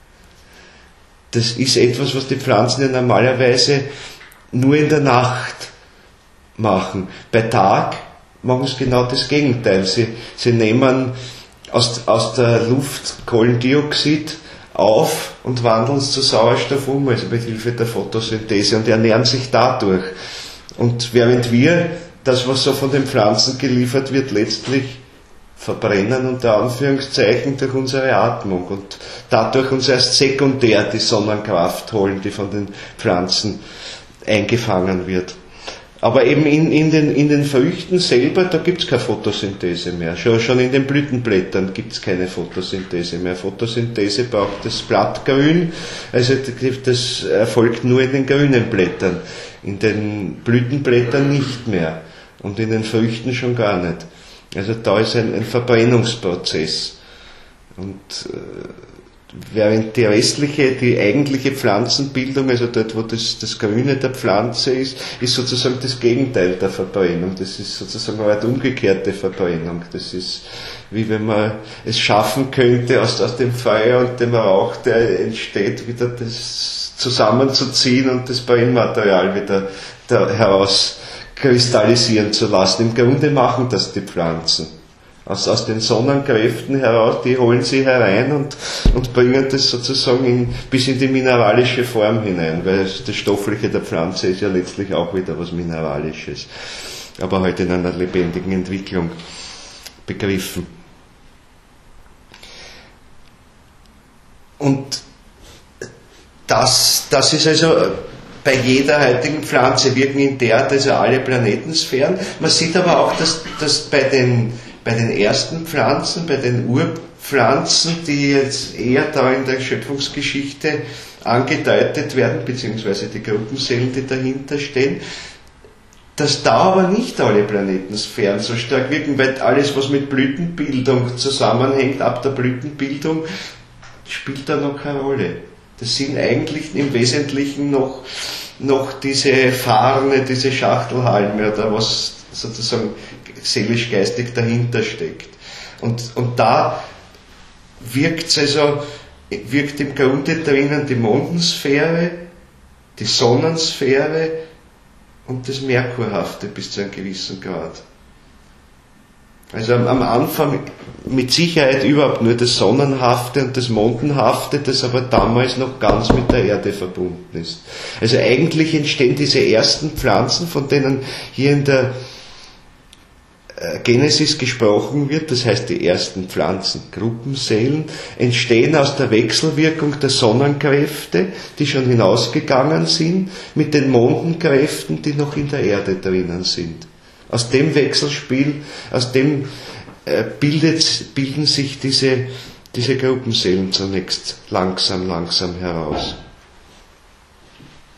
Das ist etwas, was die Pflanzen ja normalerweise nur in der Nacht machen. Bei Tag machen sie genau das Gegenteil. Sie, sie nehmen Aus, aus der Luft Kohlendioxid auf und wandeln es zu Sauerstoff um, also mit Hilfe der Photosynthese, und ernähren sich dadurch. Und während wir das, was so von den Pflanzen geliefert wird, letztlich verbrennen, unter Anführungszeichen, durch unsere Atmung und dadurch uns erst sekundär die Sonnenkraft holen, die von den Pflanzen eingefangen wird. Aber eben in, in, den, in den Früchten selber, da gibt es keine Photosynthese mehr. Schon, schon in den Blütenblättern gibt es keine Photosynthese mehr. Photosynthese braucht das Blattgrün, also das erfolgt nur in den grünen Blättern. In den Blütenblättern nicht mehr und in den Früchten schon gar nicht. Also da ist ein, ein Verbrennungsprozess. Und äh, während die restliche, die eigentliche Pflanzenbildung, also dort, wo das, das Grüne der Pflanze ist, ist sozusagen das Gegenteil der Verbrennung. Das ist sozusagen eine Art umgekehrte Verbrennung. Das ist wie wenn man es schaffen könnte, aus, aus dem Feuer und dem Rauch, der entsteht, wieder das zusammenzuziehen und das Brennmaterial wieder da herauskristallisieren zu lassen. Im Grunde machen das die Pflanzen. Aus, aus den Sonnenkräften heraus, die holen sie herein und, und bringen das sozusagen in, bis in die mineralische Form hinein, weil das Stoffliche der Pflanze ist ja letztlich auch wieder was Mineralisches, aber halt in einer lebendigen Entwicklung begriffen. Und das, das ist also bei jeder heutigen Pflanze wirken in der Art also alle Planetensphären. Man sieht aber auch, dass, dass bei den Bei den ersten Pflanzen, bei den Urpflanzen, die jetzt eher da in der Schöpfungsgeschichte angedeutet werden, beziehungsweise die Gruppenseelen, die dahinter stehen, dass da aber nicht alle Planetensphären so stark wirken, weil alles, was mit Blütenbildung zusammenhängt, ab der Blütenbildung, spielt da noch keine Rolle. Das sind eigentlich im Wesentlichen noch, noch diese Farne, diese Schachtelhalme oder was sozusagen seelisch-geistig dahinter steckt. Und, und da wirkt also, wirkt im Grunde drinnen die Mondensphäre, die Sonnensphäre und das Merkurhafte bis zu einem gewissen Grad. Also am, am Anfang mit Sicherheit überhaupt nur das Sonnenhafte und das Mondenhafte, das aber damals noch ganz mit der Erde verbunden ist. Also eigentlich entstehen diese ersten Pflanzen, von denen hier in der Genesis gesprochen wird, das heißt die ersten Pflanzengruppenseelen, entstehen aus der Wechselwirkung der Sonnenkräfte, die schon hinausgegangen sind, mit den Mondenkräften, die noch in der Erde drinnen sind. Aus dem Wechselspiel, aus dem äh, bildet, bilden sich diese, diese Gruppenseelen zunächst langsam, langsam heraus.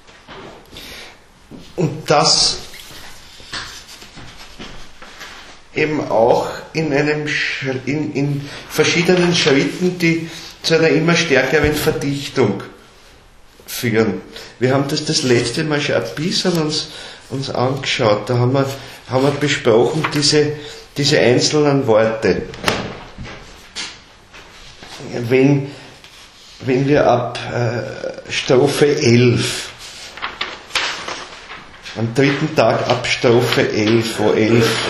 Und das eben auch in, einem, in, in verschiedenen Schritten, die zu einer immer stärkeren Verdichtung führen. Wir haben das das letzte Mal schon ein bisschen uns, uns angeschaut. Da haben wir, haben wir besprochen, diese, diese einzelnen Worte. Wenn, wenn wir ab äh, Strophe elf, am dritten Tag ab Strophe elf, wo elf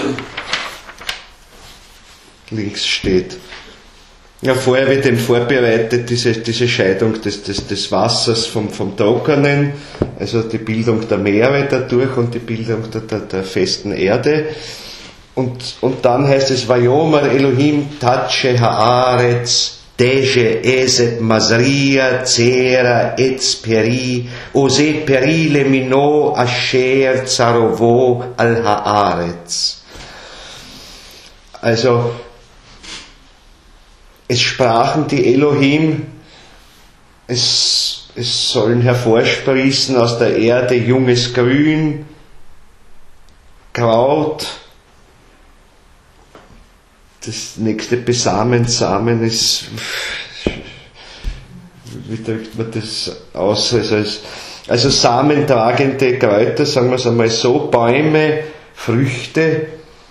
links steht. Ja, vorher wird eben vorbereitet diese, diese Scheidung des, des, des Wassers vom, vom Trockenen, also die Bildung der Meere dadurch und die Bildung der, der, der festen Erde. Und, und dann heißt es, Vayomer Elohim Tatsche Haaretz, Deje Esep Masria, Zera, Etz Peri, Ose Peri Lemino, Asher, Zarovo, Al Haaretz. Also, es sprachen die Elohim, es, es sollen hervorsprießen aus der Erde junges Grün, Kraut. Das nächste Besamen, Samen ist, wie drückt man das aus? Also, also samentragende Kräuter, sagen wir es einmal so, Bäume, Früchte,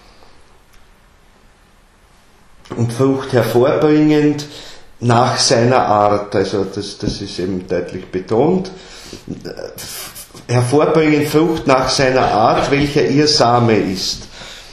und Frucht hervorbringend nach seiner Art, also das, das ist eben deutlich betont, hervorbringend Frucht nach seiner Art, welcher ihr Same ist.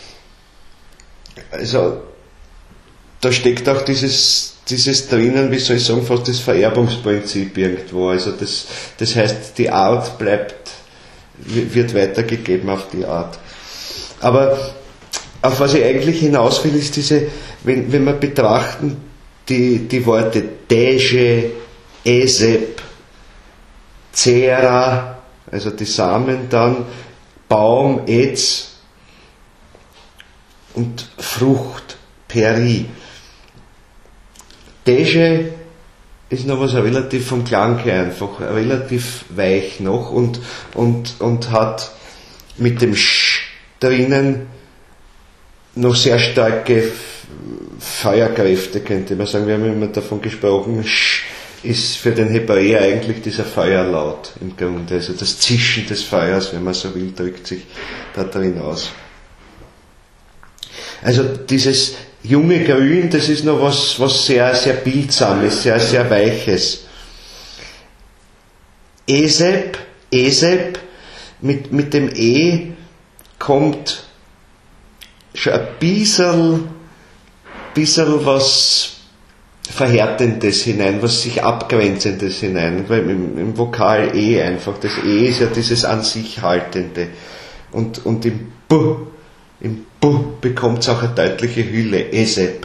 Also da steckt auch dieses, dieses drinnen, wie soll ich sagen, fast das Vererbungsprinzip irgendwo, also das, das heißt, die Art bleibt, wird weitergegeben auf die Art. Aber auf was ich eigentlich hinaus will, ist diese, wenn, wenn wir betrachten, die, die Worte Deje, Esep, Zera, also die Samen dann, Baum, Etz und Frucht, Peri. Deje ist noch was relativ vom Klang her einfach, relativ weich noch und, und, und hat mit dem Sch drinnen noch sehr starke Feuerkräfte, könnte man sagen. Wir haben immer davon gesprochen, Sch ist für den Hebräer eigentlich dieser Feuerlaut im Grunde, also das Zischen des Feuers, wenn man so will, drückt sich da drin aus. Also dieses junge Grün, das ist noch was, was sehr, sehr Bildsames, sehr, sehr Weiches. Esep, Esep, mit, mit dem E kommt schon ein bisschen, bisschen was Verhärtendes hinein, was sich Abgrenzendes hinein, weil im, im Vokal E einfach, das E ist ja dieses an sich Haltende. Und, und im B, im B bekommt es auch eine deutliche Hülle, Esep.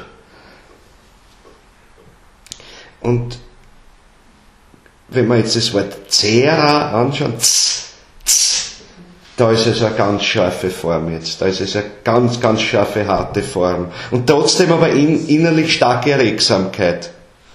Und wenn man jetzt das Wort Zera anschaut, z, z, da ist es eine ganz scharfe Form jetzt, da ist es eine ganz, ganz scharfe, harte Form. Und trotzdem aber in, innerlich starke Erregsamkeit.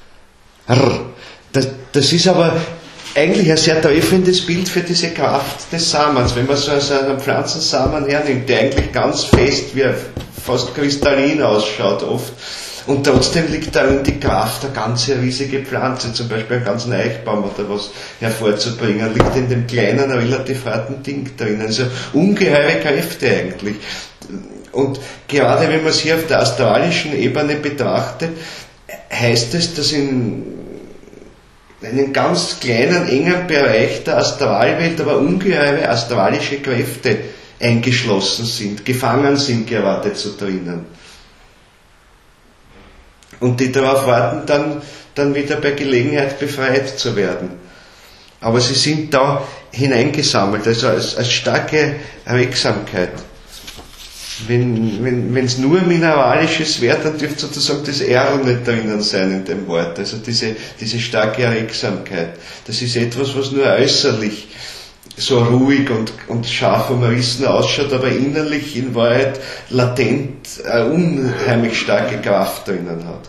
Das, das ist aber eigentlich ein sehr treffendes Bild für diese Kraft des Samens. Wenn man so einen Pflanzensamen hernimmt, der eigentlich ganz fest, wie fast kristallin ausschaut oft, und trotzdem liegt darin die Kraft, eine ganze riesige Pflanze, zum Beispiel einen ganzen Eichbaum oder was hervorzubringen, liegt in dem kleinen, relativ harten Ding drin. Also ungeheure Kräfte eigentlich. Und gerade wenn man es hier auf der astralischen Ebene betrachtet, heißt es, dass in einem ganz kleinen, engen Bereich der Astralwelt aber ungeheure astralische Kräfte eingeschlossen sind, gefangen sind geradezu drinnen. Und die darauf warten, dann, dann wieder bei Gelegenheit befreit zu werden. Aber sie sind da hineingesammelt, also als, als starke Regsamkeit. Wenn wenn wenn, es nur mineralisches wäre, dann dürfte sozusagen das R nicht drinnen sein in dem Wort. Also diese, diese starke Regsamkeit. Das ist etwas, was nur äußerlich so ruhig und, und scharf umrissen ausschaut, aber innerlich in Wahrheit latent eine unheimlich starke Kraft drinnen hat.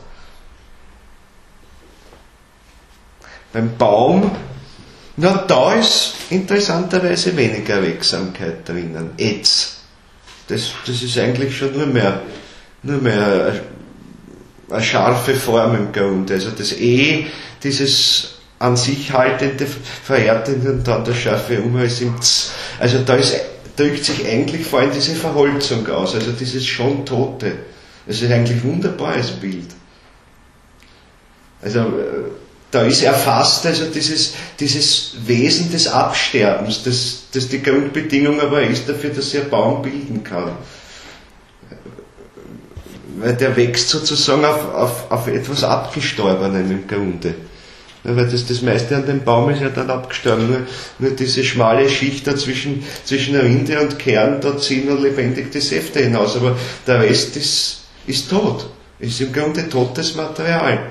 Beim Baum, na, da ist interessanterweise weniger Regsamkeit drinnen. Etz. Das, das ist eigentlich schon nur mehr nur mehr eine, eine scharfe Form im Grunde. Also das E, dieses an sich haltende, verhärtende und dann der scharfe Umhals im Z. Also da ist, drückt sich eigentlich vor allem diese Verholzung aus, also dieses schon Tote. Das ist eigentlich ein wunderbares Bild. Also da ist erfasst also dieses, dieses Wesen des Absterbens, das, das die Grundbedingung aber ist dafür, dass er Baum bilden kann. Weil der wächst sozusagen auf, auf, auf etwas Abgestorbenem im Grunde. Ja, weil das, das meiste an dem Baum ist ja dann abgestorben. Nur, nur diese schmale Schicht da zwischen, zwischen Rinde und Kern, da ziehen nur lebendig die Säfte hinaus. Aber der Rest ist, ist tot. Ist im Grunde totes Material.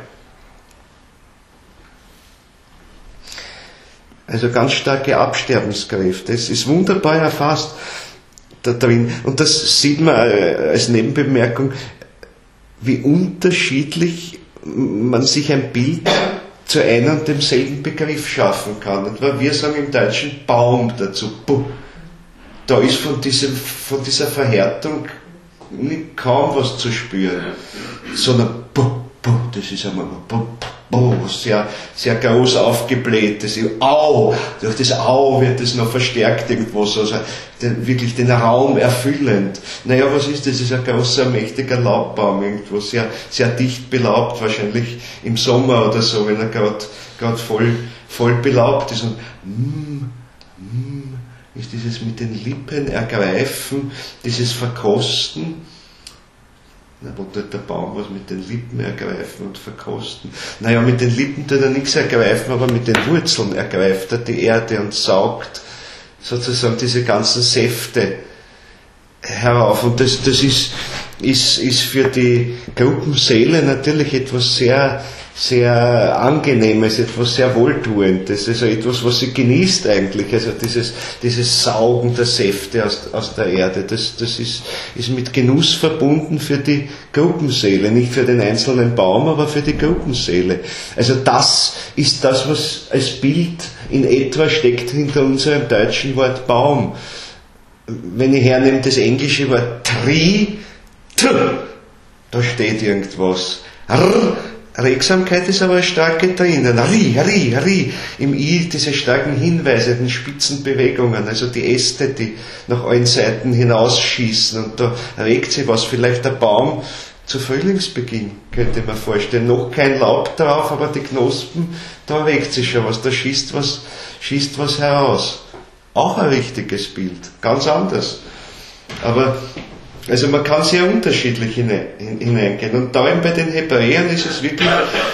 Also ganz starke Absterbenskräfte. Es ist wunderbar erfasst da drin. Und das sieht man als Nebenbemerkung, wie unterschiedlich man sich ein Bild zu einem und demselben Begriff schaffen kann. Und wir sagen im Deutschen Baum dazu. Da ist von, diesem, von dieser Verhärtung kaum was zu spüren, sondern das ist einmal sehr, sehr groß aufgebläht. Das ist, au, durch das Au wird es noch verstärkt irgendwo, so, also den, wirklich den Raum erfüllend. Naja, was ist das? Das ist ein großer, mächtiger Laubbaum irgendwo, sehr, sehr dicht belaubt, wahrscheinlich im Sommer oder so, wenn er gerade voll, voll belaubt ist. Und mm, mm, ist dieses mit den Lippen ergreifen, dieses Verkosten. Na, wo tut der Baum was mit den Lippen ergreifen und verkosten? Naja, mit den Lippen tut er nichts ergreifen, aber mit den Wurzeln ergreift er die Erde und saugt sozusagen diese ganzen Säfte herauf. Und das, das ist, ist, ist für die Gruppenseele natürlich etwas sehr, sehr Angenehmes, etwas sehr Wohltuendes, also etwas, was sie genießt eigentlich, also dieses, dieses Saugen der Säfte aus, aus der Erde, das, das ist, ist mit Genuss verbunden für die Gruppenseele, nicht für den einzelnen Baum, aber für die Gruppenseele. Also das ist das, was als Bild in etwa steckt hinter unserem deutschen Wort Baum. Wenn ich hernehme das englische Wort Tree, da steht irgendwas. Regsamkeit ist aber starke drinnen. Ri, ri, ri. Im I diese starken Hinweise, den spitzen Bewegungen, also die Äste, die nach allen Seiten hinausschießen. Und da regt sich was. Vielleicht der Baum zu Frühlingsbeginn, könnte man vorstellen. Noch kein Laub drauf, aber die Knospen, da regt sich schon was. Da schießt was, schießt was heraus. Auch ein richtiges Bild. Ganz anders. Aber also man kann sehr unterschiedlich hineingehen. Und da eben bei den Hebräern ist es wirklich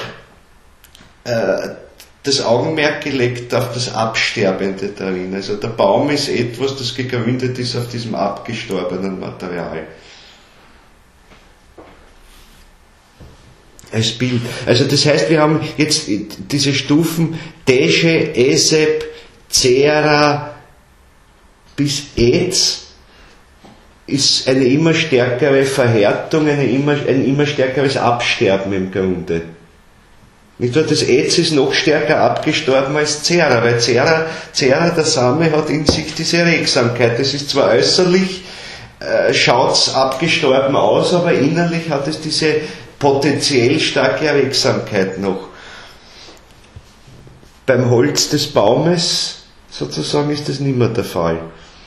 äh, das Augenmerk gelegt auf das Absterbende darin. Also der Baum ist etwas, das gegründet ist auf diesem abgestorbenen Material. Als Bild. Also das heißt, wir haben jetzt diese Stufen Deshe, Esep, Zera bis Ez, ist eine immer stärkere Verhärtung, eine immer, ein immer stärkeres Absterben im Grunde. Nicht wahr? Das Ez ist noch stärker abgestorben als Zera, weil Zera, Zera, der Same, hat in sich diese Regsamkeit. Das ist zwar äußerlich, äh, schaut's abgestorben aus, aber innerlich hat es diese potenziell starke Regsamkeit noch. Beim Holz des Baumes, sozusagen, ist das nicht mehr der Fall.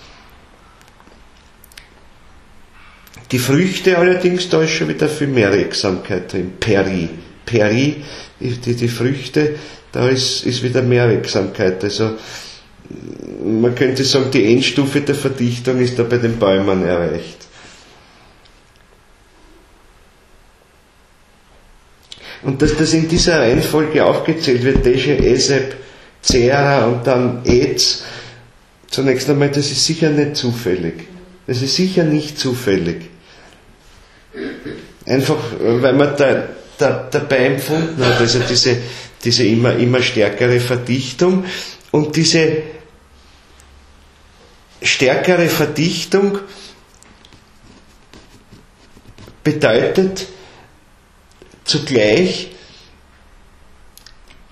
Die Früchte allerdings, da ist schon wieder viel mehr Regsamkeit drin. Peri. Peri, die, die, die Früchte, da ist, ist wieder mehr Regsamkeit. Also, man könnte sagen, die Endstufe der Verdichtung ist da bei den Bäumen erreicht. Und dass das in dieser Reihenfolge aufgezählt wird, Deshe, Esep, Zera und dann Ez, zunächst einmal, das ist sicher nicht zufällig. Das ist sicher nicht zufällig. Einfach, weil man da, da, dabei empfunden hat, also diese, diese immer, immer stärkere Verdichtung und diese stärkere Verdichtung bedeutet zugleich,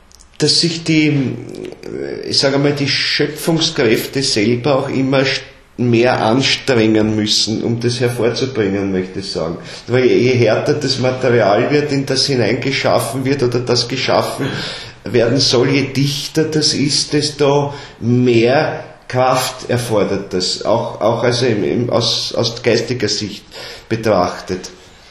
dass sich die, ich sage mal, die Schöpfungskräfte selber auch immer mehr anstrengen müssen, um das hervorzubringen, möchte ich sagen. Weil je härter das Material wird, in das hineingeschaffen wird oder das geschaffen werden soll, je dichter das ist, desto mehr Kraft erfordert das, auch, auch also im, im, aus, aus geistiger Sicht betrachtet.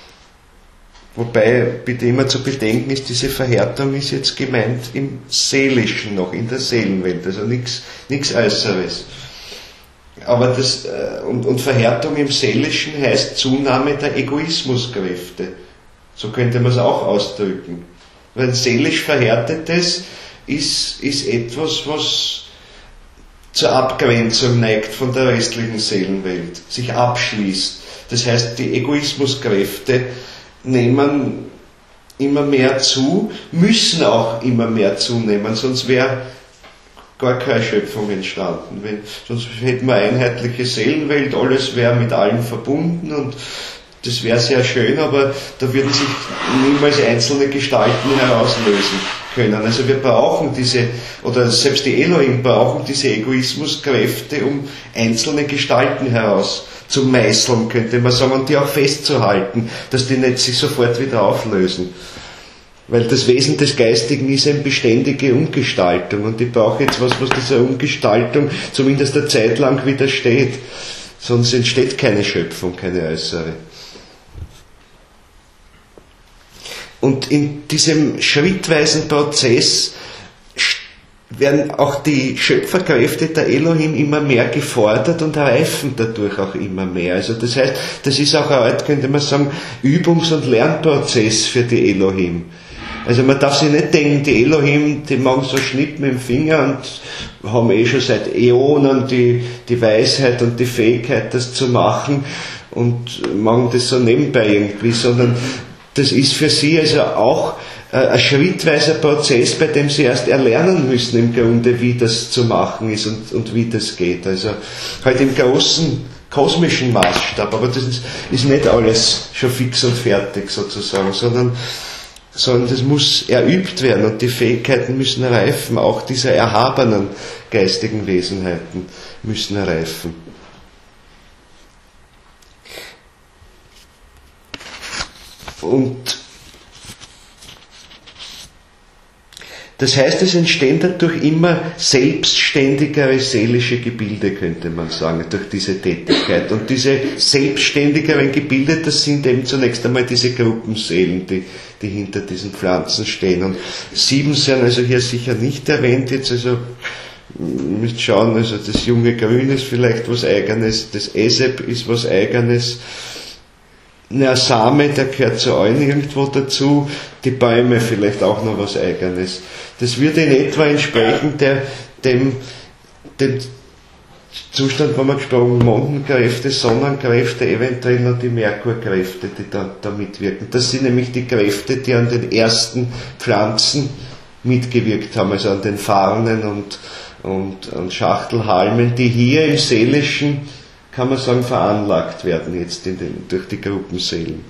Wobei bitte immer zu bedenken ist, diese Verhärtung ist jetzt gemeint im Seelischen noch, in der Seelenwelt, also nichts Äußeres. Aber das, und, und Verhärtung im Seelischen heißt Zunahme der Egoismuskräfte. So könnte man es auch ausdrücken. Weil seelisch Verhärtetes ist, ist etwas, was zur Abgrenzung neigt von der restlichen Seelenwelt, sich abschließt. Das heißt, die Egoismuskräfte nehmen immer mehr zu, müssen auch immer mehr zunehmen, sonst wäre gar keine Schöpfung entstanden. Wenn, sonst hätten wir eine einheitliche Seelenwelt, alles wäre mit allen verbunden und das wäre sehr schön, aber da würden sich niemals einzelne Gestalten herauslösen können. Also wir brauchen diese, oder selbst die Elohim brauchen diese Egoismuskräfte, um einzelne Gestalten herauszumeißeln, könnte man sagen, und die auch festzuhalten, dass die nicht sich sofort wieder auflösen. Weil das Wesen des Geistigen ist eine beständige Umgestaltung und ich brauche jetzt was, was dieser Umgestaltung zumindest eine Zeit lang widersteht. Sonst entsteht keine Schöpfung, keine äußere. Und in diesem schrittweisen Prozess werden auch die Schöpferkräfte der Elohim immer mehr gefordert und reifen dadurch auch immer mehr. Also das heißt, das ist auch eine Art, könnte man sagen, Übungs- und Lernprozess für die Elohim. Also man darf sich nicht denken, die Elohim, die machen so Schnipp mit dem Finger und haben eh schon seit Äonen die, die Weisheit und die Fähigkeit, das zu machen und machen das so nebenbei irgendwie, sondern das ist für sie also auch ein schrittweiser Prozess, bei dem sie erst erlernen müssen im Grunde, wie das zu machen ist und, und wie das geht. Also halt im großen kosmischen Maßstab, aber das ist, ist nicht alles schon fix und fertig sozusagen, sondern sondern das muss erübt werden und die Fähigkeiten müssen reifen, auch diese erhabenen geistigen Wesenheiten müssen reifen. Und das heißt, es entstehen dadurch immer selbstständigere seelische Gebilde, könnte man sagen, durch diese Tätigkeit. Und diese selbstständigeren Gebilde, das sind eben zunächst einmal diese Gruppenseelen, die, die hinter diesen Pflanzen stehen. Und sieben sind also hier sicher nicht erwähnt, jetzt also müsst schauen, also das junge Grün ist vielleicht was Eigenes, das Esep ist was Eigenes, der Same, der gehört zu allen irgendwo dazu, die Bäume vielleicht auch noch was Eigenes. Das würde in etwa entsprechen der, dem, dem Zustand, wo man gesprochen hat, Mondenkräfte, Sonnenkräfte, eventuell noch die Merkurkräfte, die da, da mitwirken. Das sind nämlich die Kräfte, die an den ersten Pflanzen mitgewirkt haben, also an den Farnen und, und, und Schachtelhalmen, die hier im Seelischen, kann man sagen, veranlagt werden jetzt in den, durch die Gruppenseelen.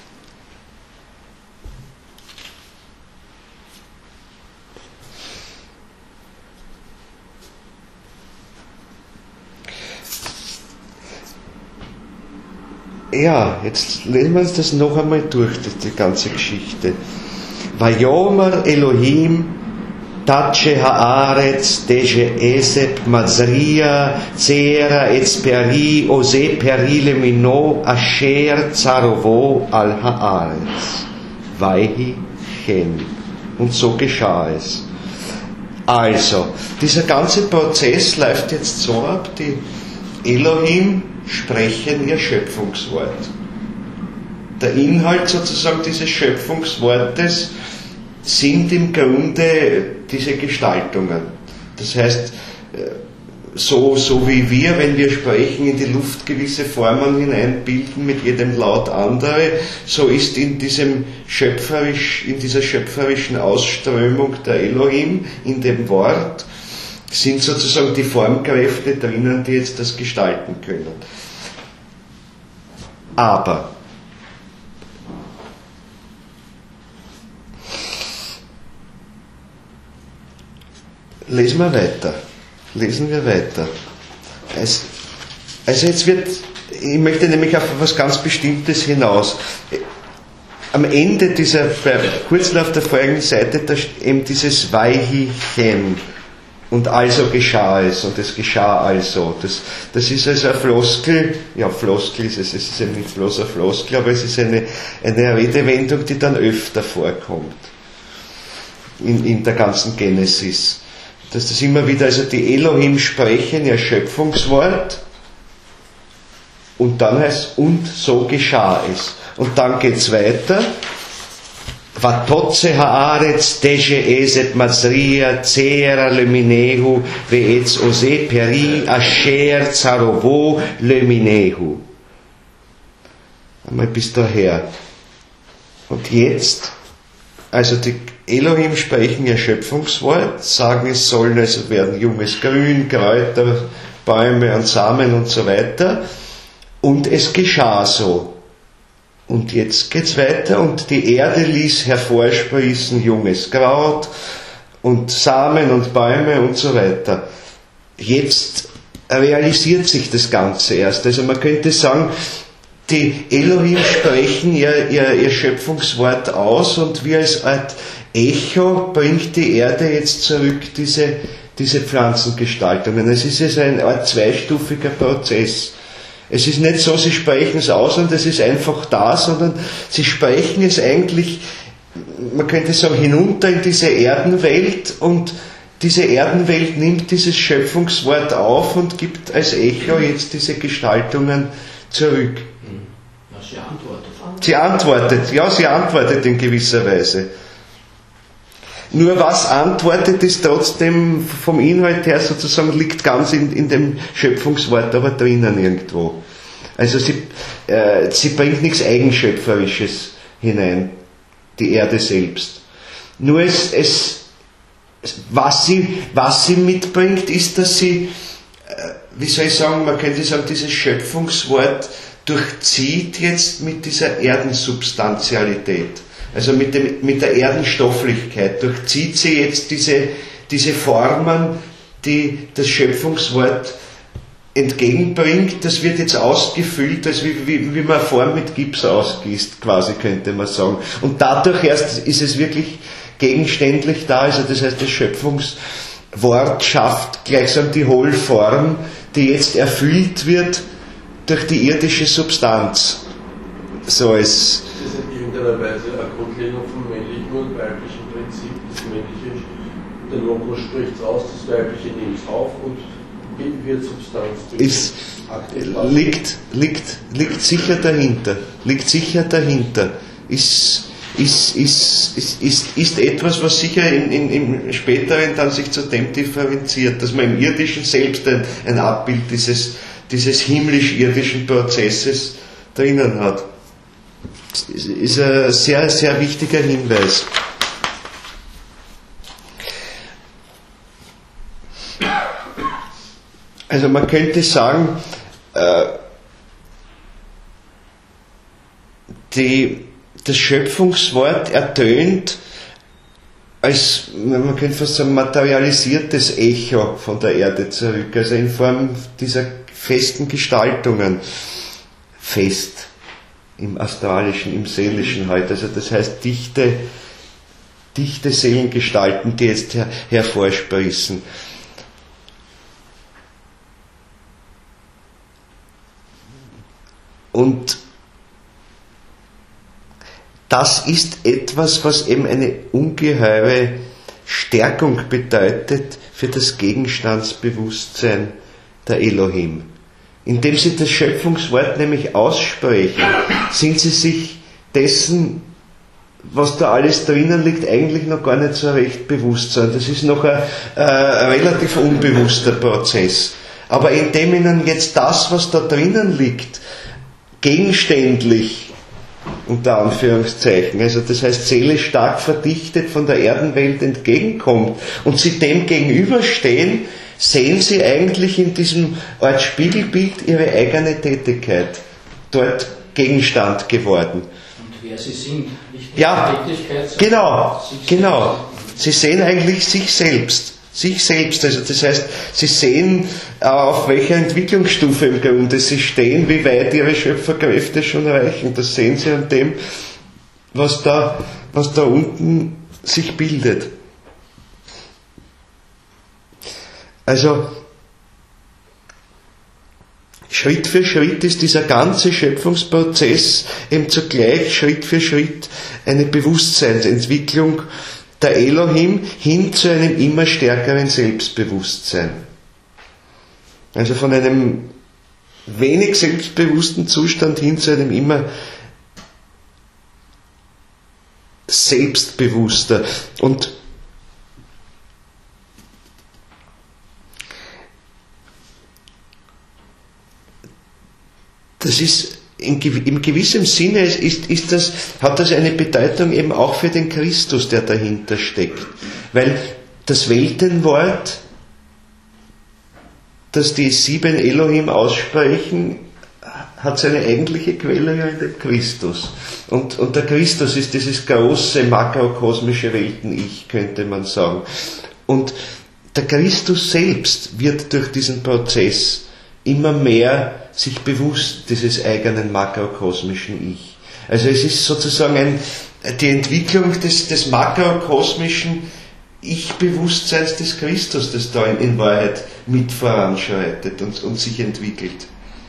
Ja, jetzt lesen wir uns das noch einmal durch, die, die ganze Geschichte. Vayomer Elohim Tache haaretz deje esep mazria zera et peri ose perile mino asher zarovo al haaretz. Vaihi chen. Und so geschah es. Also, dieser ganze Prozess läuft jetzt so ab, die Elohim sprechen ihr Schöpfungswort. Der Inhalt sozusagen dieses Schöpfungswortes sind im Grunde diese Gestaltungen. Das heißt, so, so wie wir, wenn wir sprechen, in die Luft gewisse Formen hineinbilden, mit jedem Laut andere, so ist in diesem schöpferisch, in dieser schöpferischen Ausströmung der Elohim, in dem Wort, sind sozusagen die Formkräfte drinnen, die jetzt das gestalten können. Aber lesen wir weiter. Lesen wir weiter. Es, Also jetzt wird, ich möchte nämlich auf etwas ganz Bestimmtes hinaus. Am Ende dieser, kurz auf der folgenden Seite, da steht eben dieses Weichen und also geschah es und es geschah also. Das, das ist also eine Floskel, ja Floskel ist es, es ist ja nicht bloß eine Floskel, aber es ist eine, eine Redewendung, die dann öfter vorkommt in, in der ganzen Genesis. Dass das immer wieder, also die Elohim sprechen, ihr Schöpfungswort, und dann heißt und so geschah es. Und dann geht's weiter. Vatotze haaretz teje eset mazria zera leminehu veetz ose peri asher zarovo leminehu. Einmal bis daher. Und jetzt, also die Elohim sprechen ihr Schöpfungswort, sagen, es sollen also werden junges Grün, Kräuter, Bäume und Samen und so weiter. Und es geschah so. Und jetzt geht's weiter, und die Erde ließ hervorsprießen junges Kraut und Samen und Bäume und so weiter. Jetzt realisiert sich das Ganze erst. Also man könnte sagen, die Elohim sprechen ihr, ihr, ihr Schöpfungswort aus, und wie als Art Echo bringt die Erde jetzt zurück diese, diese Pflanzengestaltungen. Es ist also ein Art zweistufiger Prozess. Es ist nicht so, sie sprechen es aus und es ist einfach da, sondern sie sprechen es eigentlich, man könnte sagen, hinunter in diese Erdenwelt, und diese Erdenwelt nimmt dieses Schöpfungswort auf und gibt als Echo jetzt diese Gestaltungen zurück.
Ja, sie antwortet.
Sie antwortet, ja, sie antwortet in gewisser Weise. Nur was antwortet, ist trotzdem vom Inhalt her sozusagen, liegt ganz in, in dem Schöpfungswort aber drinnen irgendwo. Also sie, äh, sie bringt nichts Eigenschöpferisches hinein, die Erde selbst. Nur es, es, was sie, was sie mitbringt, ist, dass sie, äh, wie soll ich sagen, man könnte sagen, dieses Schöpfungswort durchzieht jetzt mit dieser Erdensubstantialität. Also mit, dem, mit der Erdenstofflichkeit durchzieht sie jetzt diese, diese Formen, die das Schöpfungswort entgegenbringt. Das wird jetzt ausgefüllt, als wie, wie, wie man eine Form mit Gips ausgießt, quasi, könnte man sagen. Und dadurch erst ist es wirklich gegenständlich da. Also das heißt, das Schöpfungswort schafft gleichsam die Hohlform, die jetzt erfüllt wird durch die irdische Substanz. So als
in irgendeiner Weise eine Grundlegung vom männlichen und weiblichen Prinzip. Das männliche, der Logos spricht es aus, das weibliche nimmt es auf und wird Substanz.
Ist, liegt, liegt, liegt sicher dahinter. Liegt sicher dahinter. Ist, ist, ist, ist, ist, ist etwas, was sicher in, in, im späteren dann sich zu dem differenziert, dass man im Irdischen selbst ein, ein Abbild dieses, dieses himmlisch-irdischen Prozesses drinnen hat. Das ist ein sehr, sehr wichtiger Hinweis. Also man könnte sagen, äh, die, das Schöpfungswort ertönt als, man könnte fast sagen, materialisiertes Echo von der Erde zurück, also in Form dieser festen Gestaltungen. Fest im astralischen, im seelischen halt, also das heißt dichte, dichte Seelengestalten, die jetzt her, hervorsprießen. Und das ist etwas, was eben eine ungeheure Stärkung bedeutet für das Gegenstandsbewusstsein der Elohim. Indem sie das Schöpfungswort nämlich aussprechen, sind sie sich dessen, was da alles drinnen liegt, eigentlich noch gar nicht so recht bewusst, sondern das ist noch ein, äh, ein relativ unbewusster Prozess. Aber indem ihnen jetzt das, was da drinnen liegt, gegenständlich, unter Anführungszeichen, also das heißt seelisch stark verdichtet von der Erdenwelt entgegenkommt und sie dem gegenüberstehen, sehen sie eigentlich in diesem Art Spiegelbild ihre eigene Tätigkeit, dort Gegenstand geworden.
Und wer sie sind, nicht
ja,
die Tätigkeit, sondern
genau,
sich
genau. Sie sehen eigentlich sich selbst sich selbst. Also das heißt, sie sehen, auf welcher Entwicklungsstufe im Grunde sie stehen, wie weit ihre Schöpferkräfte schon reichen. Das sehen sie an dem, was da, was da unten sich bildet. Also Schritt für Schritt ist dieser ganze Schöpfungsprozess eben zugleich Schritt für Schritt eine Bewusstseinsentwicklung der Elohim hin zu einem immer stärkeren Selbstbewusstsein. Also von einem wenig selbstbewussten Zustand hin zu einem immer selbstbewusster. Und das ist in, in gewissem Sinne ist, ist das, hat das eine Bedeutung eben auch für den Christus, der dahinter steckt. Weil das Weltenwort, das die sieben Elohim aussprechen, hat seine eigentliche Quelle ja in dem Christus. Und, und der Christus ist dieses große makrokosmische Welten-Ich, könnte man sagen. Und der Christus selbst wird durch diesen Prozess immer mehr sich bewusst dieses eigenen makrokosmischen Ich. Also es ist sozusagen ein, die Entwicklung des, des makrokosmischen Ich-Bewusstseins des Christus, das da in, in Wahrheit mit voranschreitet und, und sich entwickelt.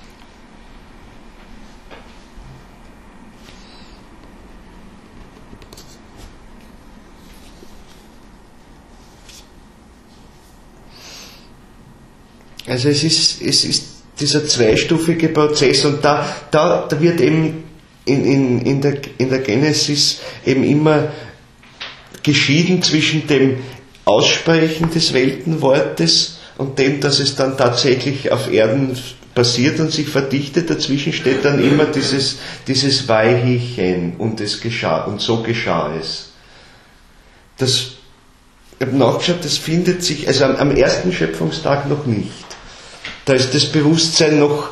Also es ist, es ist dieser zweistufige Prozess und da, da, da wird eben in, in, in, der, in der Genesis eben immer geschieden zwischen dem Aussprechen des Weltenwortes und dem, dass es dann tatsächlich auf Erden passiert und sich verdichtet. Dazwischen steht dann immer dieses, dieses Weichen und es geschah, und so geschah es. Das, ich habe nachgeschaut, das findet sich, also am, am ersten Schöpfungstag noch nicht. Da ist das Bewusstsein noch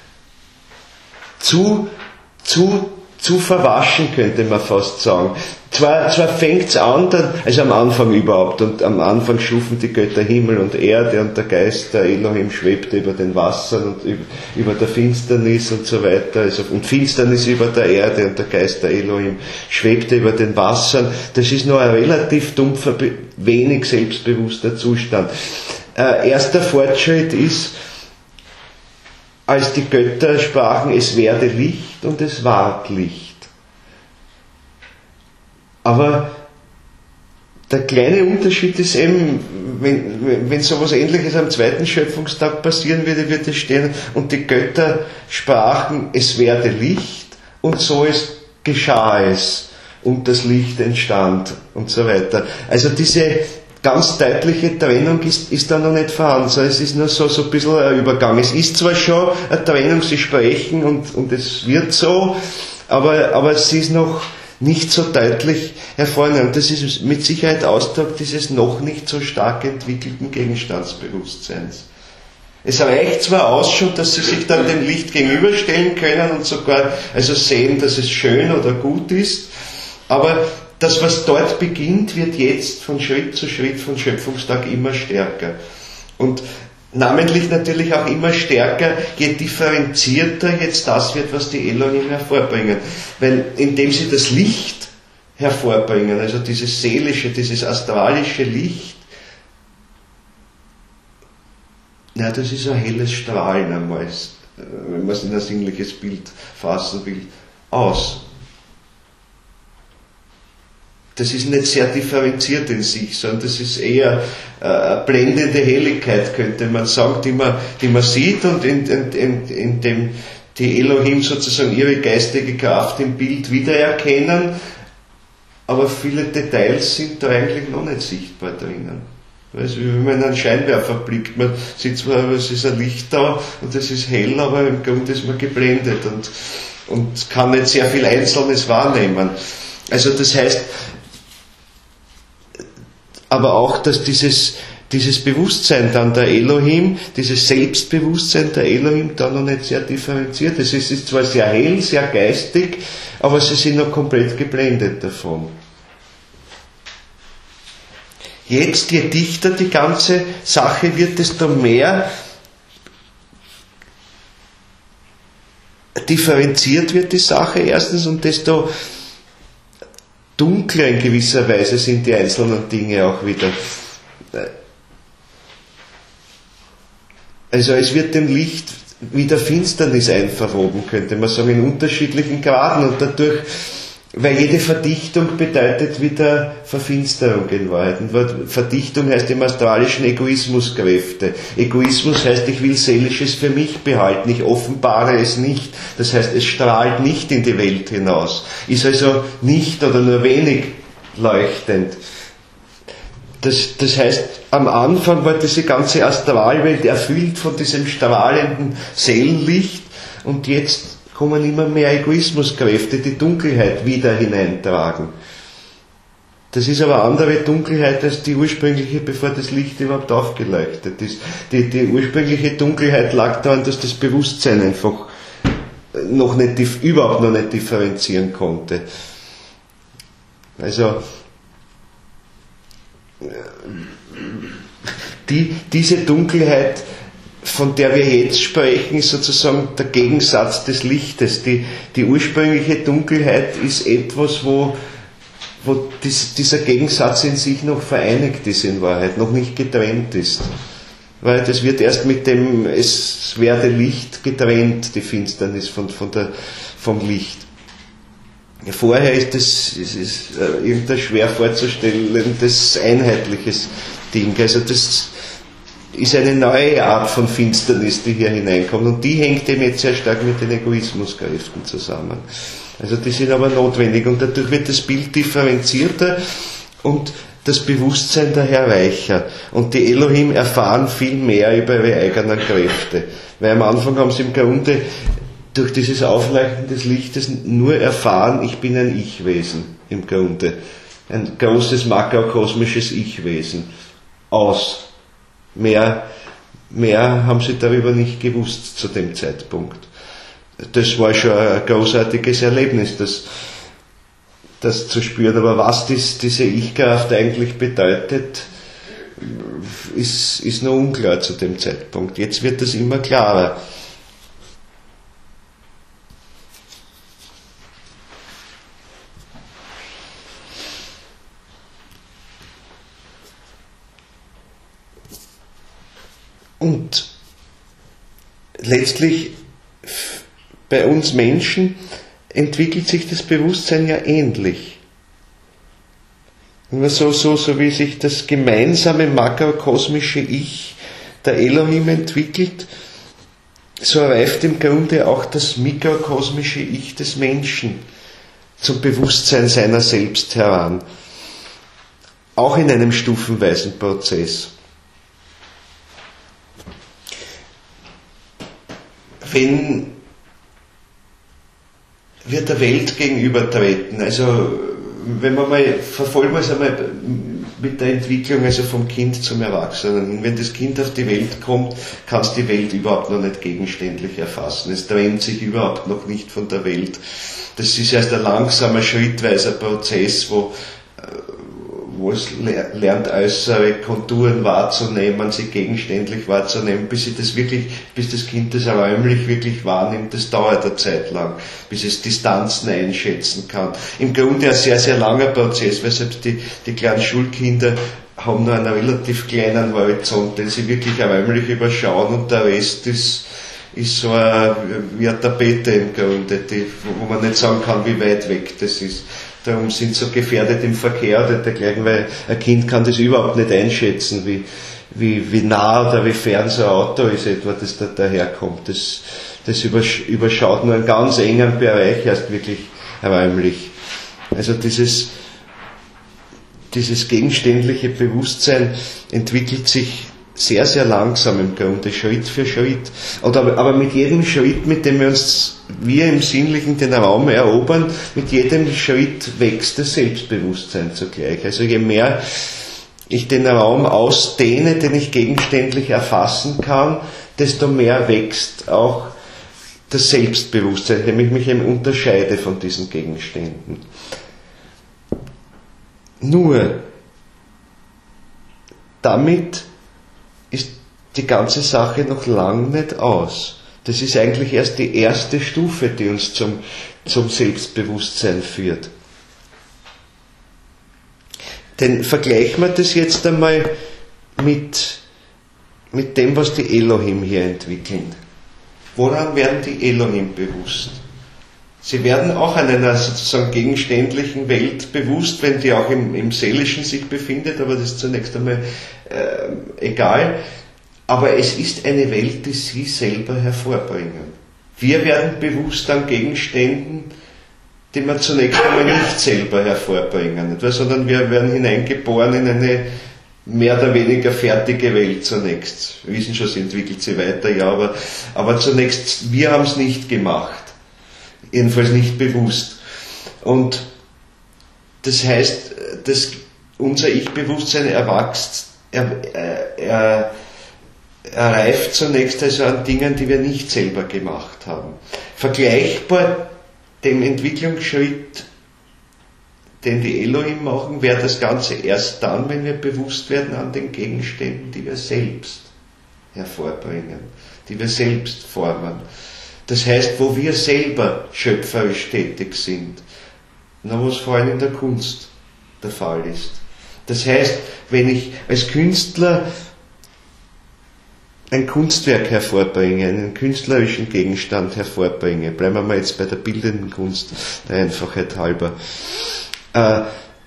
zu, zu, zu verwaschen, könnte man fast sagen. Zwar, zwar fängt es an, dann, also am Anfang überhaupt, und am Anfang schufen die Götter Himmel und Erde und der Geist der Elohim schwebte über den Wassern und über, über der Finsternis und so weiter, also, und Finsternis über der Erde und der Geist der Elohim schwebte über den Wassern. Das ist nur ein relativ dumpfer, wenig selbstbewusster Zustand. Äh, erster Fortschritt ist, als die Götter sprachen, es werde Licht und es ward Licht. Aber der kleine Unterschied ist eben, wenn, wenn, wenn sowas Ähnliches am zweiten Schöpfungstag passieren würde, würde es stehen, und die Götter sprachen, es werde Licht, und so es geschah es, und das Licht entstand, und so weiter. Also diese ganz deutliche Trennung ist, ist da noch nicht vorhanden, sondern es ist nur so, so ein bisschen ein Übergang. Es ist zwar schon eine Trennung, sie sprechen und, und es wird so, aber, aber es ist noch nicht so deutlich hervorgehoben. Und das ist mit Sicherheit Ausdruck dieses noch nicht so stark entwickelten Gegenstandsbewusstseins. Es reicht zwar aus schon, dass sie sich dann dem Licht gegenüberstellen können und sogar also sehen, dass es schön oder gut ist, aber das, was dort beginnt, wird jetzt von Schritt zu Schritt von Schöpfungstag immer stärker. Und namentlich natürlich auch immer stärker, je differenzierter jetzt das wird, was die Elohim hervorbringen. Weil indem sie das Licht hervorbringen, also dieses seelische, dieses astralische Licht, na, das ist ein helles Strahlen einmal, wenn man es in ein sinnliches Bild fassen will, aus. Das ist nicht sehr differenziert in sich, sondern das ist eher äh, eine blendende Helligkeit, könnte man sagen, die man, die man sieht und in, in, in dem die Elohim sozusagen ihre geistige Kraft im Bild wiedererkennen, aber viele Details sind da eigentlich noch nicht sichtbar drinnen. Also wie wenn man einen Scheinwerfer blickt, man sieht zwar, es ist ein Licht da und es ist hell, aber im Grunde ist man geblendet und, und kann nicht sehr viel Einzelnes wahrnehmen. Also das heißt, aber auch, dass dieses, dieses Bewusstsein dann der Elohim, dieses Selbstbewusstsein der Elohim da noch nicht sehr differenziert ist. Es ist zwar sehr hell, sehr geistig, aber sie sind noch komplett geblendet davon. jetzt, je dichter die ganze Sache wird, desto mehr differenziert wird die Sache erstens und desto dunkler in gewisser Weise sind die einzelnen Dinge auch wieder. Also es wird dem Licht wieder Finsternis einverwoben, könnte man sagen, in unterschiedlichen Graden und dadurch, weil jede Verdichtung bedeutet wieder Verfinsterung in Wahrheit. Und Verdichtung heißt im astralischen Egoismuskräfte. Egoismus heißt, ich will Seelisches für mich behalten, ich offenbare es nicht. Das heißt, es strahlt nicht in die Welt hinaus, ist also nicht oder nur wenig leuchtend. Das, das heißt, am Anfang war diese ganze Astralwelt erfüllt von diesem strahlenden Seelenlicht und jetzt kommen immer mehr Egoismuskräfte, die Dunkelheit wieder hineintragen. Das ist aber andere Dunkelheit als die ursprüngliche, bevor das Licht überhaupt aufgeleuchtet ist. Die, die ursprüngliche Dunkelheit lag daran, dass das Bewusstsein einfach noch nicht, überhaupt noch nicht differenzieren konnte. Also, die, diese Dunkelheit, von der wir jetzt sprechen, ist sozusagen der Gegensatz des Lichtes. Die, die ursprüngliche Dunkelheit ist etwas, wo, wo dies, dieser Gegensatz in sich noch vereinigt ist in Wahrheit, noch nicht getrennt ist. Weil das wird erst mit dem, es werde Licht getrennt, die Finsternis von, von der, vom Licht. Vorher ist es ist, ist, äh, irgendein schwer vorzustellendes einheitliches Ding. Also das ist eine neue Art von Finsternis, die hier hineinkommt. Und die hängt eben jetzt sehr stark mit den Egoismuskräften zusammen. Also die sind aber notwendig. Und dadurch wird das Bild differenzierter und das Bewusstsein daher weicher. Und die Elohim erfahren viel mehr über ihre eigenen Kräfte. Weil am Anfang haben sie im Grunde durch dieses Aufleuchten des Lichtes nur erfahren, ich bin ein Ich-Wesen im Grunde. Ein großes makrokosmisches Ich-Wesen. Aus. Mehr, mehr haben sie darüber nicht gewusst zu dem Zeitpunkt. Das war schon ein großartiges Erlebnis, das, das zu spüren. Aber was dies, diese Ich-Kraft eigentlich bedeutet, ist, ist noch unklar zu dem Zeitpunkt. Jetzt wird das immer klarer. Und letztlich bei uns Menschen entwickelt sich das Bewusstsein ja ähnlich. Immer so, so, so wie sich das gemeinsame makrokosmische Ich der Elohim entwickelt, so reift im Grunde auch das mikrokosmische Ich des Menschen zum Bewusstsein seiner selbst heran. Auch in einem stufenweisen Prozess. Wenn wir der Welt gegenübertreten, also wenn man mal, verfolgen wir es einmal mit der Entwicklung, also vom Kind zum Erwachsenen. Wenn das Kind auf die Welt kommt, kann es die Welt überhaupt noch nicht gegenständlich erfassen. Es trennt sich überhaupt noch nicht von der Welt. Das ist erst ein langsamer, schrittweiser Prozess, wo wo es lernt, äußere Konturen wahrzunehmen, sie gegenständlich wahrzunehmen, bis sie das wirklich, bis das Kind das räumlich wirklich wahrnimmt, das dauert eine Zeit lang, bis es Distanzen einschätzen kann. Im Grunde ein sehr, sehr langer Prozess, weil selbst die, die kleinen Schulkinder haben nur einen relativ kleinen Horizont, den sie wirklich räumlich überschauen und der Rest ist, ist so eine, wie eine Tapete im Grunde, die, wo man nicht sagen kann, wie weit weg das ist. Darum sind sie so gefährdet im Verkehr oder dergleichen, weil ein Kind kann das überhaupt nicht einschätzen, wie, wie, wie nah oder wie fern so ein Auto ist, etwa, das da daherkommt. Das, das überschaut nur einen ganz engen Bereich erst wirklich räumlich. Also dieses, dieses gegenständliche Bewusstsein entwickelt sich sehr, sehr langsam im Grunde, Schritt für Schritt. Und aber, aber mit jedem Schritt, mit dem wir uns, wir im Sinnlichen den Raum erobern, mit jedem Schritt wächst das Selbstbewusstsein zugleich. Also je mehr ich den Raum ausdehne, den ich gegenständlich erfassen kann, desto mehr wächst auch das Selbstbewusstsein, indem ich mich eben unterscheide von diesen Gegenständen. Nur, damit ist die ganze Sache noch lang nicht aus. Das ist eigentlich erst die erste Stufe, die uns zum, zum Selbstbewusstsein führt. Denn vergleichen wir das jetzt einmal mit, mit dem, was die Elohim hier entwickeln. Woran werden die Elohim bewusst? Sie werden auch an einer sozusagen gegenständlichen Welt bewusst, wenn die auch im, im Seelischen sich befindet, aber das ist zunächst einmal äh, egal. Aber es ist eine Welt, die sie selber hervorbringen. Wir werden bewusst an Gegenständen, die wir zunächst einmal nicht selber hervorbringen, sondern wir werden hineingeboren in eine mehr oder weniger fertige Welt zunächst. Wir wissen schon, sie entwickelt sich weiter, ja, aber, aber zunächst, wir haben es nicht gemacht. Jedenfalls nicht bewusst. Und das heißt, dass unser Ich-Bewusstsein erwächst, er, er, er, er reift zunächst also an Dingen, die wir nicht selber gemacht haben. Vergleichbar dem Entwicklungsschritt, den die Elohim machen, wäre das Ganze erst dann, wenn wir bewusst werden an den Gegenständen, die wir selbst hervorbringen, die wir selbst formen. Das heißt, wo wir selber schöpferisch tätig sind, na, was vor allem in der Kunst der Fall ist. Das heißt, wenn ich als Künstler ein Kunstwerk hervorbringe, einen künstlerischen Gegenstand hervorbringe, bleiben wir mal jetzt bei der bildenden Kunst, der Einfachheit halber, äh,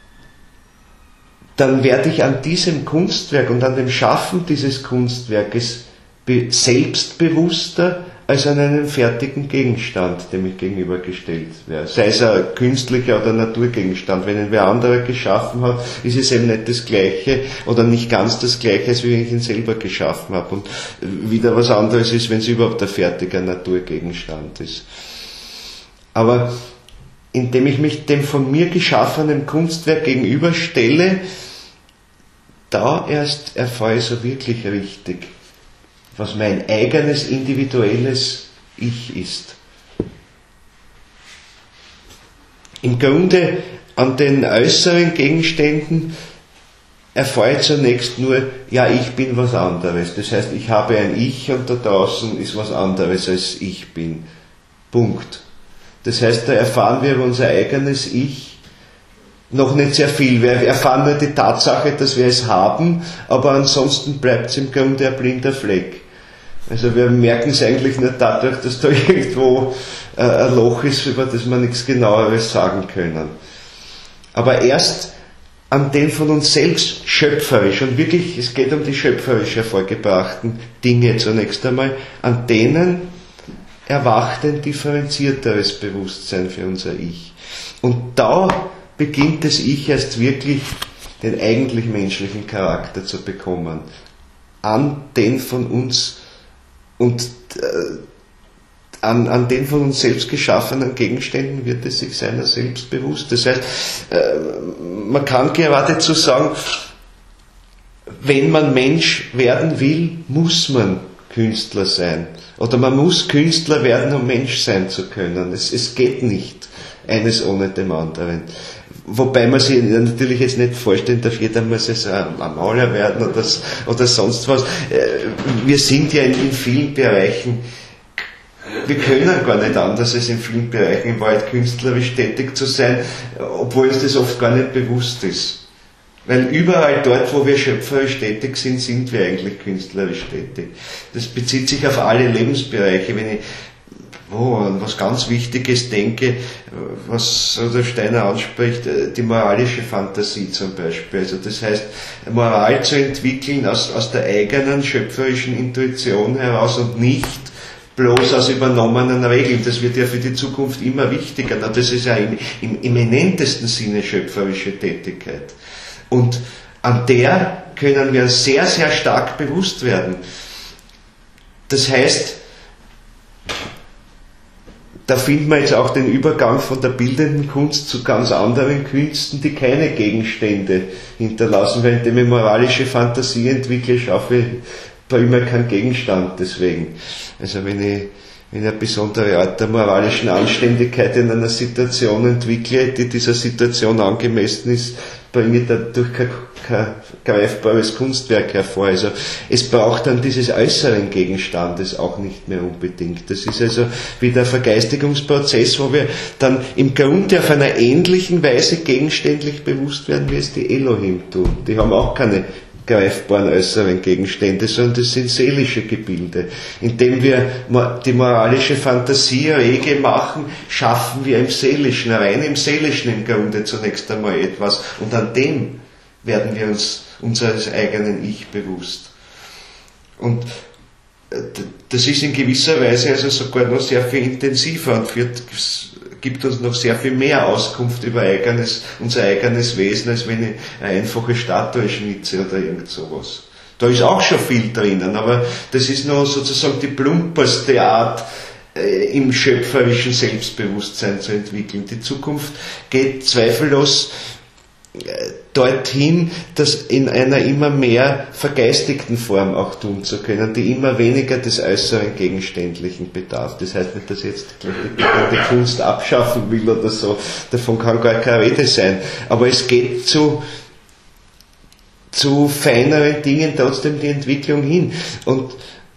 dann werde ich an diesem Kunstwerk und an dem Schaffen dieses Kunstwerkes be- selbstbewusster als an einem fertigen Gegenstand, dem ich gegenübergestellt wäre. Sei es ein künstlicher oder Naturgegenstand. Wenn ihn wer anderer geschaffen hat, ist es eben nicht das Gleiche oder nicht ganz das Gleiche, als wenn ich ihn selber geschaffen habe. Und wieder was anderes ist, wenn es überhaupt ein fertiger Naturgegenstand ist. Aber indem ich mich dem von mir geschaffenen Kunstwerk gegenüberstelle, da erst erfahre ich so wirklich richtig, was mein eigenes individuelles Ich ist. Im Grunde an den äußeren Gegenständen erfahre ich zunächst nur, ja, ich bin was anderes. Das heißt, ich habe ein Ich und da draußen ist was anderes als ich bin. Punkt. Das heißt, da erfahren wir über unser eigenes Ich noch nicht sehr viel. Wir erfahren nur die Tatsache, dass wir es haben, aber ansonsten bleibt es im Grunde ein blinder Fleck. Also wir merken es eigentlich nur dadurch, dass da irgendwo äh, ein Loch ist, über das wir nichts Genaueres sagen können. Aber erst an den von uns selbst schöpferisch, und wirklich, es geht um die schöpferisch hervorgebrachten Dinge zunächst einmal, an denen erwacht ein differenzierteres Bewusstsein für unser Ich. Und da beginnt das Ich erst wirklich den eigentlich menschlichen Charakter zu bekommen. An den von uns und äh, an, an den von uns selbst geschaffenen Gegenständen wird es sich seiner selbst bewusst. Das heißt, äh, man kann geradezu sagen, wenn man Mensch werden will, muss man Künstler sein. Oder man muss Künstler werden, um Mensch sein zu können. Es, es geht nicht eines ohne dem anderen. Wobei man sich natürlich jetzt nicht vorstellen darf, jeder muss jetzt ein Maler werden oder, oder sonst was. Wir sind ja in, in vielen Bereichen, wir können gar nicht anders als in vielen Bereichen in Wahrheit künstlerisch tätig zu sein, obwohl uns das oft gar nicht bewusst ist. Weil überall dort, wo wir schöpferisch tätig sind, sind wir eigentlich künstlerisch tätig. Das bezieht sich auf alle Lebensbereiche. Wenn ich Oh, an was ganz Wichtiges denke, was der Steiner anspricht, die moralische Fantasie zum Beispiel. Also das heißt, Moral zu entwickeln aus, aus der eigenen schöpferischen Intuition heraus und nicht bloß aus übernommenen Regeln. Das wird ja für die Zukunft immer wichtiger. Das ist ja im, im eminentesten Sinne schöpferische Tätigkeit. Und an der können wir sehr, sehr stark bewusst werden. Das heißt, da finden wir jetzt auch den Übergang von der bildenden Kunst zu ganz anderen Künsten, die keine Gegenstände hinterlassen, weil indem ich moralische Fantasie entwickle, schaffe ich bei immer keinen Gegenstand deswegen. Also wenn ich, wenn ich eine besondere Art der moralischen Anständigkeit in einer Situation entwickle, die dieser Situation angemessen ist, bringe dadurch kein, kein greifbares Kunstwerk hervor. Also es braucht dann dieses äußeren Gegenstandes auch nicht mehr unbedingt. Das ist also wie der Vergeistigungsprozess, wo wir dann im Grunde auf einer ähnlichen Weise gegenständlich bewusst werden, wie es die Elohim tun. Die haben auch keine greifbaren äußeren Gegenstände, sondern das sind seelische Gebilde. Indem wir die moralische Fantasie rege machen, schaffen wir im Seelischen, rein im Seelischen im Grunde zunächst einmal etwas, und an dem werden wir uns unseres eigenen Ich bewusst. Und das ist in gewisser Weise also sogar noch sehr viel intensiver und führt, gibt uns noch sehr viel mehr Auskunft über eigenes, unser eigenes Wesen, als wenn ich eine einfache Statue schnitze oder irgend sowas. Da ist auch schon viel drinnen, aber das ist noch sozusagen die plumperste Art, äh, im schöpferischen Selbstbewusstsein zu entwickeln. Die Zukunft geht zweifellos dorthin, das in einer immer mehr vergeistigten Form auch tun zu können, die immer weniger des äußeren Gegenständlichen bedarf. Das heißt nicht, dass ich jetzt die Kunst abschaffen will oder so, davon kann gar keine Rede sein. Aber es geht zu, zu feineren Dingen trotzdem die Entwicklung hin. Und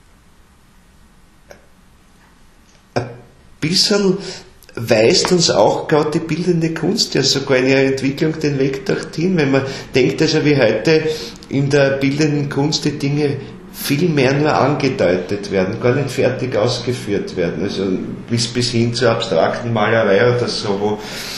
ein bisschen weist uns auch gerade die bildende Kunst ja sogar in ihrer Entwicklung den Weg dorthin, wenn man denkt, also wie heute in der bildenden Kunst die Dinge viel mehr nur angedeutet werden, gar nicht fertig ausgeführt werden, also bis, bis hin zur abstrakten Malerei oder so, wo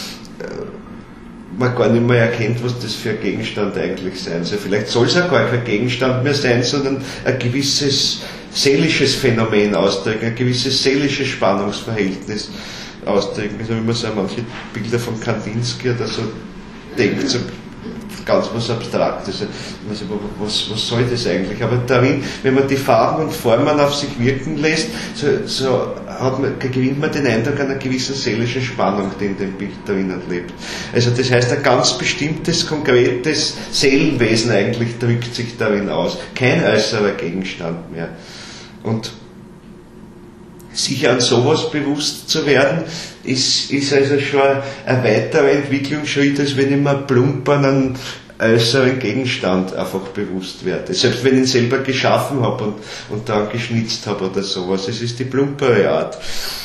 man gar nicht mehr erkennt, was das für ein Gegenstand eigentlich sein soll. Vielleicht soll es auch gar kein Gegenstand mehr sein, sondern ein gewisses seelisches Phänomen ausdrücken, ein gewisses seelisches Spannungsverhältnis ausdrücken. Also wenn man so manche Bilder von Kandinsky oder so denkt, so ganz was Abstraktes. Also, was, was soll das eigentlich? Aber darin, wenn man die Farben und Formen auf sich wirken lässt, so, so hat man, gewinnt man den Eindruck einer gewissen seelischen Spannung, die in dem Bild drinnen lebt. Also das heißt, ein ganz bestimmtes, konkretes Seelenwesen eigentlich drückt sich darin aus. Kein äußerer Gegenstand mehr. Und sich an sowas bewusst zu werden, ist, ist also schon ein weiterer Entwicklungsschritt, als wenn ich mir plump an einen äußeren Gegenstand einfach bewusst werde. Selbst wenn ich ihn selber geschaffen habe und, und dann geschnitzt habe oder sowas. Es ist die plumpere Art.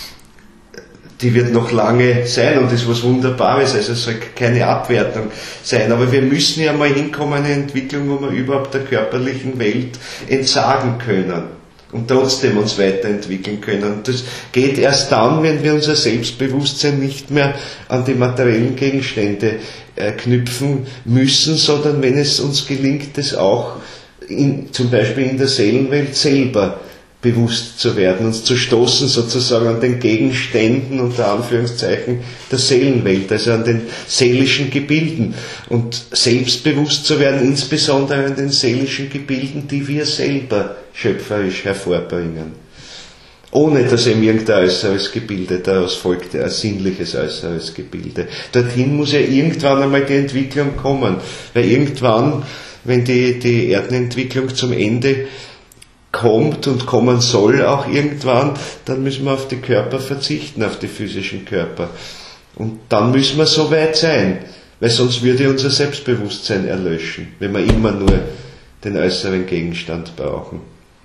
Die wird noch lange sein und ist was Wunderbares, also es soll keine Abwertung sein. Aber wir müssen ja mal hinkommen in eine Entwicklung, wo wir überhaupt der körperlichen Welt entsagen können und trotzdem uns weiterentwickeln können. Und das geht erst dann, wenn wir unser Selbstbewusstsein nicht mehr an die materiellen Gegenstände äh, knüpfen müssen, sondern wenn es uns gelingt, das auch in, zum Beispiel in der Seelenwelt selber bewusst zu werden, uns zu stoßen sozusagen an den Gegenständen unter Anführungszeichen der Seelenwelt, also an den seelischen Gebilden, und selbstbewusst zu werden, insbesondere an den seelischen Gebilden, die wir selber schöpferisch hervorbringen. Ohne dass eben irgendein äußeres Gebilde daraus folgt, ein sinnliches äußeres Gebilde. Dorthin muss ja irgendwann einmal die Entwicklung kommen, weil irgendwann, wenn die, die Erdenentwicklung zum Ende kommt und kommen soll auch irgendwann, dann müssen wir auf die Körper verzichten, auf die physischen Körper. Und dann müssen wir so weit sein, weil sonst würde unser Selbstbewusstsein erlöschen, wenn wir immer nur den äußeren Gegenstand brauchen.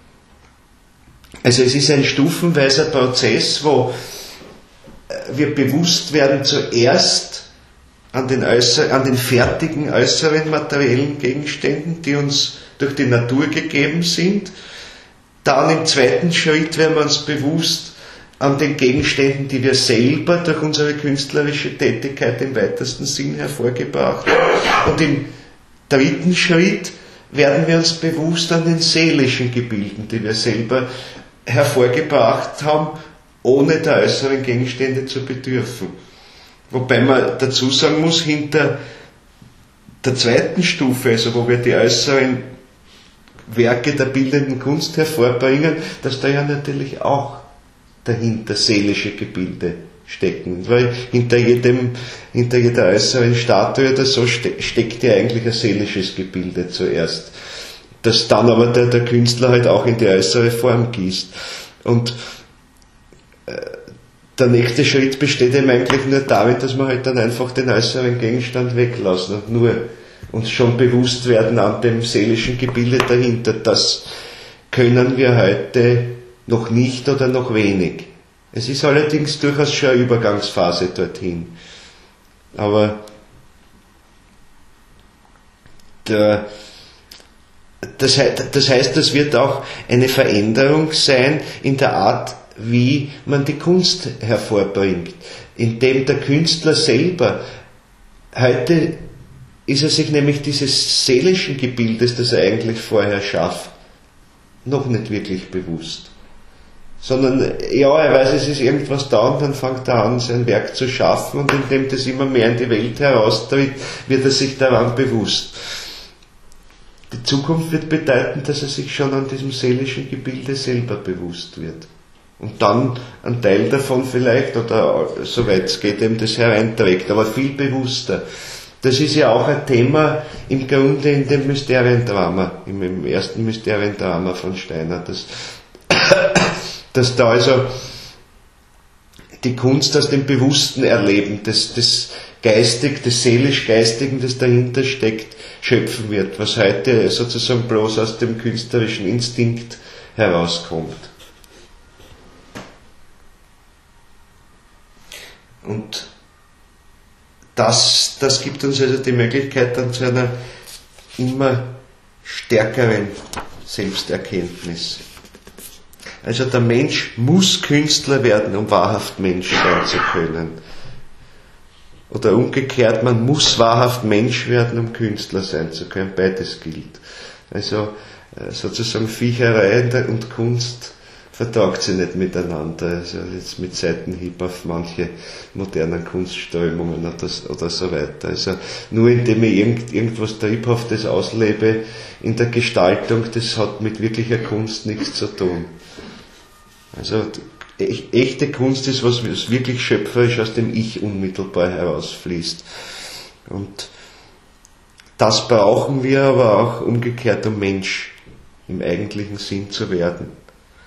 Also es ist ein stufenweiser Prozess, wo wir bewusst werden zuerst an den, äußer, an den fertigen äußeren materiellen Gegenständen, die uns durch die Natur gegeben sind. Dann im zweiten Schritt werden wir uns bewusst an den Gegenständen, die wir selber durch unsere künstlerische Tätigkeit im weitesten Sinn hervorgebracht haben. Und im dritten Schritt werden wir uns bewusst an den seelischen Gebilden, die wir selber hervorgebracht haben, ohne der äußeren Gegenstände zu bedürfen. Wobei man dazu sagen muss, hinter der zweiten Stufe, also wo wir die äußeren Werke der bildenden Kunst hervorbringen, dass da ja natürlich auch dahinter seelische Gebilde stecken. Weil hinter jedem, hinter jeder äußeren Statue oder so ste- steckt ja eigentlich ein seelisches Gebilde zuerst, das dann aber der, der Künstler halt auch in die äußere Form gießt. Und äh, der nächste Schritt besteht eben eigentlich nur darin, dass wir halt dann einfach den äußeren Gegenstand weglassen und nur uns schon bewusst werden an dem seelischen Gebilde dahinter. Das können wir heute noch nicht oder noch wenig. Es ist allerdings durchaus schon eine Übergangsphase dorthin. Aber der, das, das heißt, das wird auch eine Veränderung sein in der Art, wie man die Kunst hervorbringt. Indem der Künstler selber, heute ist er sich nämlich dieses seelischen Gebildes, das er eigentlich vorher schafft, noch nicht wirklich bewusst. Sondern, ja, er weiß, es ist irgendwas da und dann fängt er an, sein Werk zu schaffen und indem das immer mehr in die Welt heraustritt, wird er sich daran bewusst. Die Zukunft wird bedeuten, dass er sich schon an diesem seelischen Gebilde selber bewusst wird. Und dann ein Teil davon vielleicht, oder soweit es geht, eben das hereinträgt, aber viel bewusster. Das ist ja auch ein Thema im Grunde in dem Mysteriendrama, im, im ersten Mysteriendrama von Steiner, dass, dass da also die Kunst aus dem bewussten Erleben, des, des Geistig, des seelisch-geistigen, das dahinter steckt, schöpfen wird, was heute sozusagen bloß aus dem künstlerischen Instinkt herauskommt. Und das, das gibt uns also die Möglichkeit dann zu einer immer stärkeren Selbsterkenntnis. Also der Mensch muss Künstler werden, um wahrhaft Mensch sein zu können. Oder umgekehrt, man muss wahrhaft Mensch werden, um Künstler sein zu können. Beides gilt. Also sozusagen Viecherei und Kunst vertragt sie nicht miteinander. Also jetzt mit Seitenhieb auf manche modernen Kunstströmungen oder, oder so weiter. Also nur indem ich irgend, irgendwas Triebhaftes auslebe in der Gestaltung, das hat mit wirklicher Kunst nichts zu tun. Also echte Kunst ist was, was wirklich schöpferisch aus dem Ich unmittelbar herausfließt. Und das brauchen wir aber auch umgekehrt, um Mensch im eigentlichen Sinn zu werden.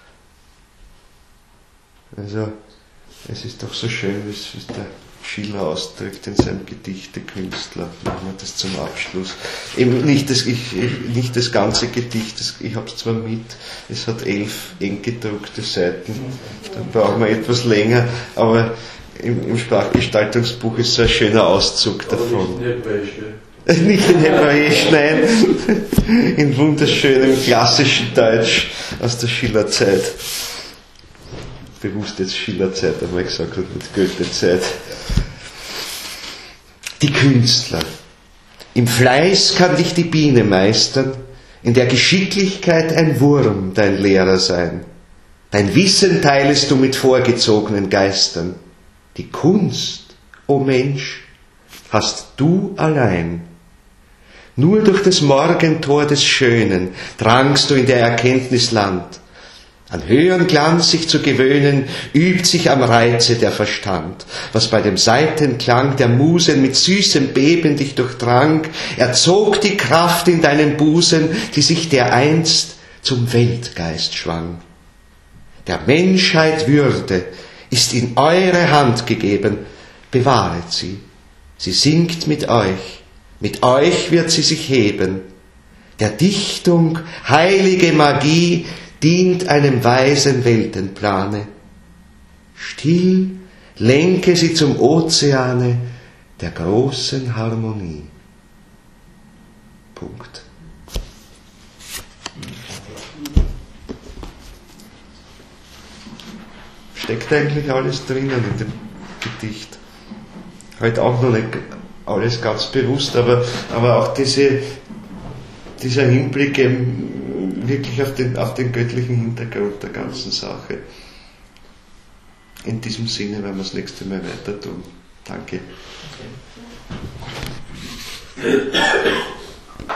Also, es ist doch so schön, wie es der Schiller ausdrückt in seinem Gedicht Der Künstler. Machen wir das zum Abschluss. Eben nicht das, ich, nicht das ganze Gedicht, das, ich habe es zwar mit, es hat elf eng gedruckte Seiten, da brauchen wir etwas länger, aber im, im Sprachgestaltungsbuch ist so ein schöner Auszug davon. Nicht in Hebräisch, nein, in wunderschönem klassischen Deutsch aus der Schillerzeit. Bewusst jetzt Schillerzeit einmal gesagt und nicht Goethezeit. Die Künstler. Im Fleiß kann dich die Biene meistern, in der Geschicklichkeit ein Wurm dein Lehrer sein. Dein Wissen teilest du mit vorgezogenen Geistern. Die Kunst, o Mensch, hast du allein. Nur durch das Morgentor des Schönen drangst du in der Erkenntnis Land. An höheren Glanz sich zu gewöhnen, übt sich am Reize der Verstand. Was bei dem Saitenklang der Musen mit süßem Beben dich durchdrang, erzog die Kraft in deinem Busen, die sich dereinst zum Weltgeist schwang. Der Menschheit Würde ist in eure Hand gegeben, bewahret sie. Sie singt mit euch, mit euch wird sie sich heben. Der Dichtung heilige Magie dient einem weisen Weltenplane. Still lenke sie zum Ozeane der großen Harmonie. Punkt. Steckt eigentlich alles drinnen in dem Gedicht. Heute auch noch nicht alles ganz bewusst, aber, aber auch diese, dieser Hinblick eben wirklich auf den, auf den göttlichen Hintergrund der ganzen Sache. In diesem Sinne werden wir das nächste Mal weiter tun. Danke. Okay.